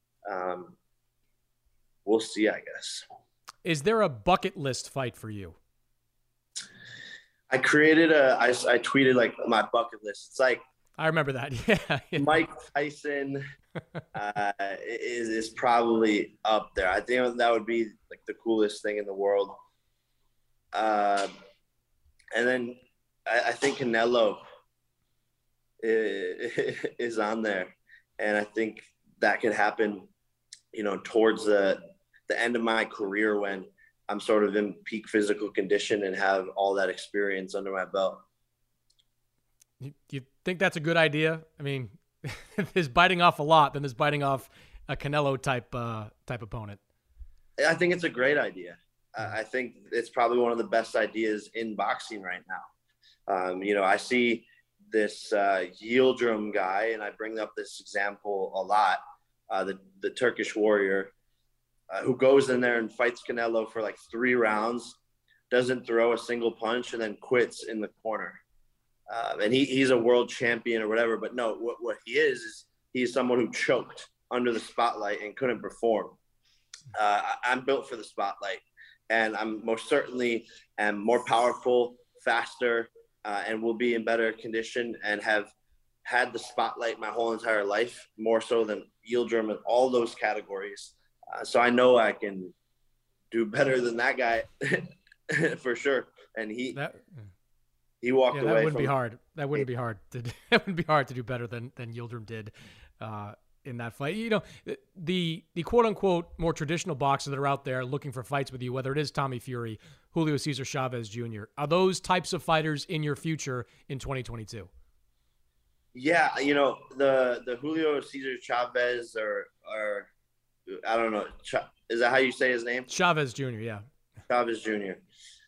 we'll see, I guess. Is there a bucket list fight for you? I created I tweeted like my bucket list. It's like, I remember that. Yeah. Mike Tyson is probably up there. I think that would be like the coolest thing in the world. And then I think Canelo is on there, and I think that could happen, towards the end of my career when I'm sort of in peak physical condition and have all that experience under my belt. You think that's a good idea? I mean, there's biting off a lot, then there's biting off a Canelo type opponent. I think it's a great idea. I think it's probably one of the best ideas in boxing right now. I see this Yildirim guy, and I bring up this example a lot, the Turkish warrior, who goes in there and fights Canelo for like 3 rounds, doesn't throw a single punch, and then quits in the corner. And he's a world champion or whatever, but no, what he is he's someone who choked under the spotlight and couldn't perform. I'm built for the spotlight, and I'm most certainly am more powerful, faster, and will be in better condition and have had the spotlight my whole entire life, more so than Yildirim in all those categories. So I know I can do better than that guy for sure. And he walked away. That wouldn't be hard. That wouldn't be hard to do better than Yildirim did in that fight. The quote unquote more traditional boxers that are out there looking for fights with you, whether it is Tommy Fury, Julio Cesar Chavez Jr., are those types of fighters in your future in 2022? Yeah, the Julio Cesar Chavez or I don't know. Is that how you say his name? Chavez Jr., yeah. Chavez Jr.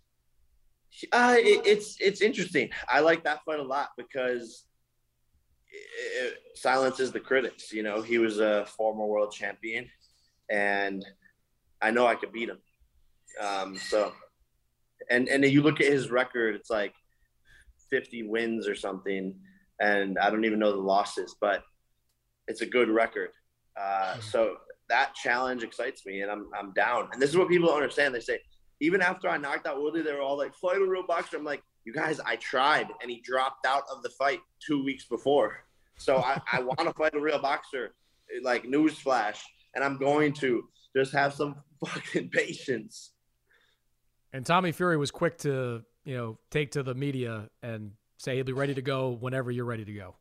It's interesting. I like that fight a lot because it silences the critics. He was a former world champion, and I know I could beat him. And you look at his record, it's like 50 wins or something, and I don't even know the losses, but it's a good record. So that challenge excites me, and I'm down. And this is what people don't understand. They say, even after I knocked out Woodley, they were all like, fight a real boxer. I'm like, you guys, I tried, and he dropped out of the fight 2 weeks before. So I want to fight a real boxer, like newsflash, and I'm going to just have some fucking patience. And Tommy Fury was quick to, take to the media and say he'll be ready to go whenever you're ready to go.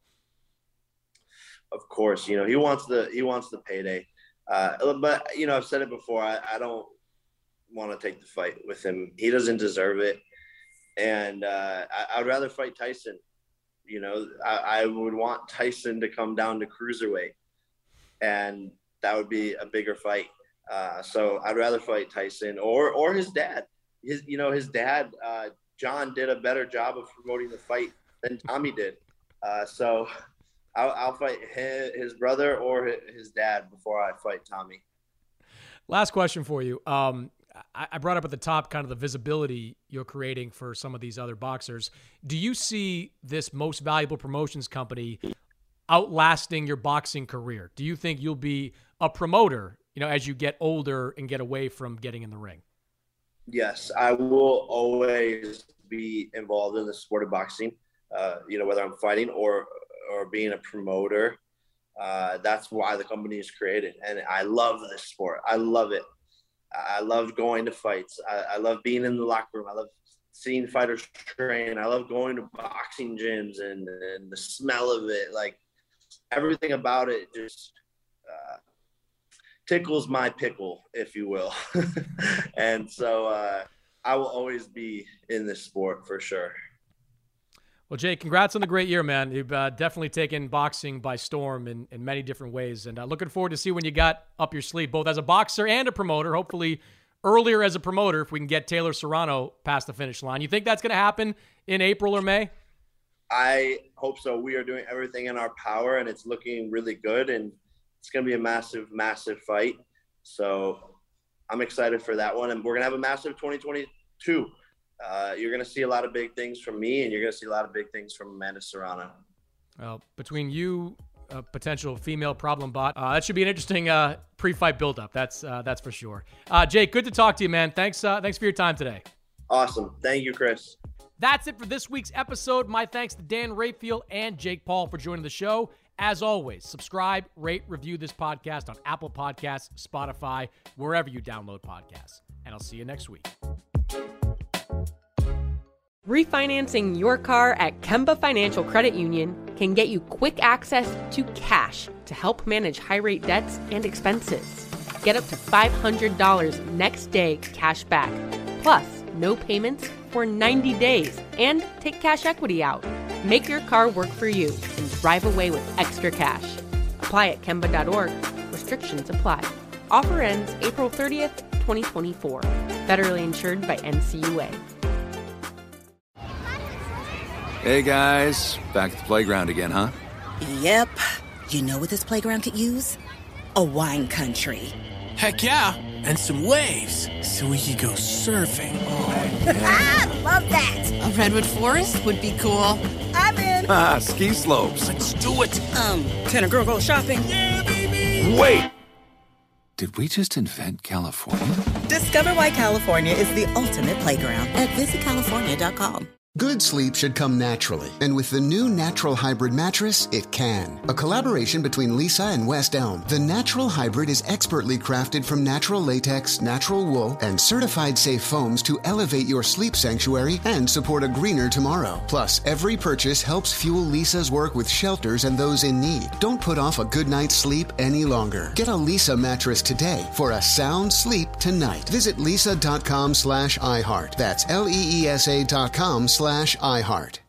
Of course, he wants the payday. But I've said it before. I don't want to take the fight with him. He doesn't deserve it. And I'd rather fight Tyson. I would want Tyson to come down to cruiserweight, and that would be a bigger fight. So I'd rather fight Tyson or his dad. His dad, John, did a better job of promoting the fight than Tommy did. So I'll fight his brother or his dad before I fight Tommy. Last question for you. I brought up at the top kind of the visibility you're creating for some of these other boxers. Do you see this most valuable promotions company outlasting your boxing career? Do you think you'll be a promoter, as you get older and get away from getting in the ring? Yes, I will always be involved in the sport of boxing, whether I'm fighting or being a promoter. That's why the company is created. And I love this sport. I love it. I love going to fights. I love being in the locker room. I love seeing fighters train. I love going to boxing gyms and the smell of it. Like, everything about it just tickles my pickle, if you will. And so I will always be in this sport for sure. Well, Jay, congrats on the great year, man. You've definitely taken boxing by storm in many different ways. And looking forward to see when you got up your sleeve, both as a boxer and a promoter, hopefully earlier as a promoter if we can get Taylor Serrano past the finish line. You think that's going to happen in April or May? I hope so. We are doing everything in our power, and it's looking really good, and it's going to be a massive, massive fight. So I'm excited for that one, and we're going to have a massive 2022. You're going to see a lot of big things from me, and you're going to see a lot of big things from Amanda Serrano. Well, between you, a potential female problem bot, that should be an interesting pre-fight buildup. That's for sure. Jake, good to talk to you, man. Thanks for your time today. Awesome. Thank you, Chris. That's it for this week's episode. My thanks to Dan Rayfield and Jake Paul for joining the show. As always, subscribe, rate, review this podcast on Apple Podcasts, Spotify, wherever you download podcasts. And I'll see you next week. Refinancing your car at Kemba Financial Credit Union can get you quick access to cash to help manage high-rate debts and expenses. Get up to $500 next day cash back, plus no payments for 90 days, and take cash equity out. Make your car work for you and drive away with extra cash. Apply at Kemba.org. Restrictions apply. Offer ends April 30th, 2024. Federally insured by NCUA. Hey guys, back at the playground again, huh? Yep. You know what this playground could use? A wine country. Heck yeah, and some waves so we could go surfing. Oh, yeah. Love that. A redwood forest would be cool. I'm in. Ski slopes. Let's do it. Can a girl go shopping? Yeah, baby. Wait. Did we just invent California? Discover why California is the ultimate playground at visitcalifornia.com. Good sleep should come naturally, and with the new Natural Hybrid mattress, it can. A collaboration between Lisa and West Elm, the Natural Hybrid is expertly crafted from natural latex, natural wool, and certified safe foams to elevate your sleep sanctuary and support a greener tomorrow. Plus, every purchase helps fuel Lisa's work with shelters and those in need. Don't put off a good night's sleep any longer. Get a Lisa mattress today for a sound sleep tonight. Visit lisa.com/iHeart. That's LEESA.com/iHeart.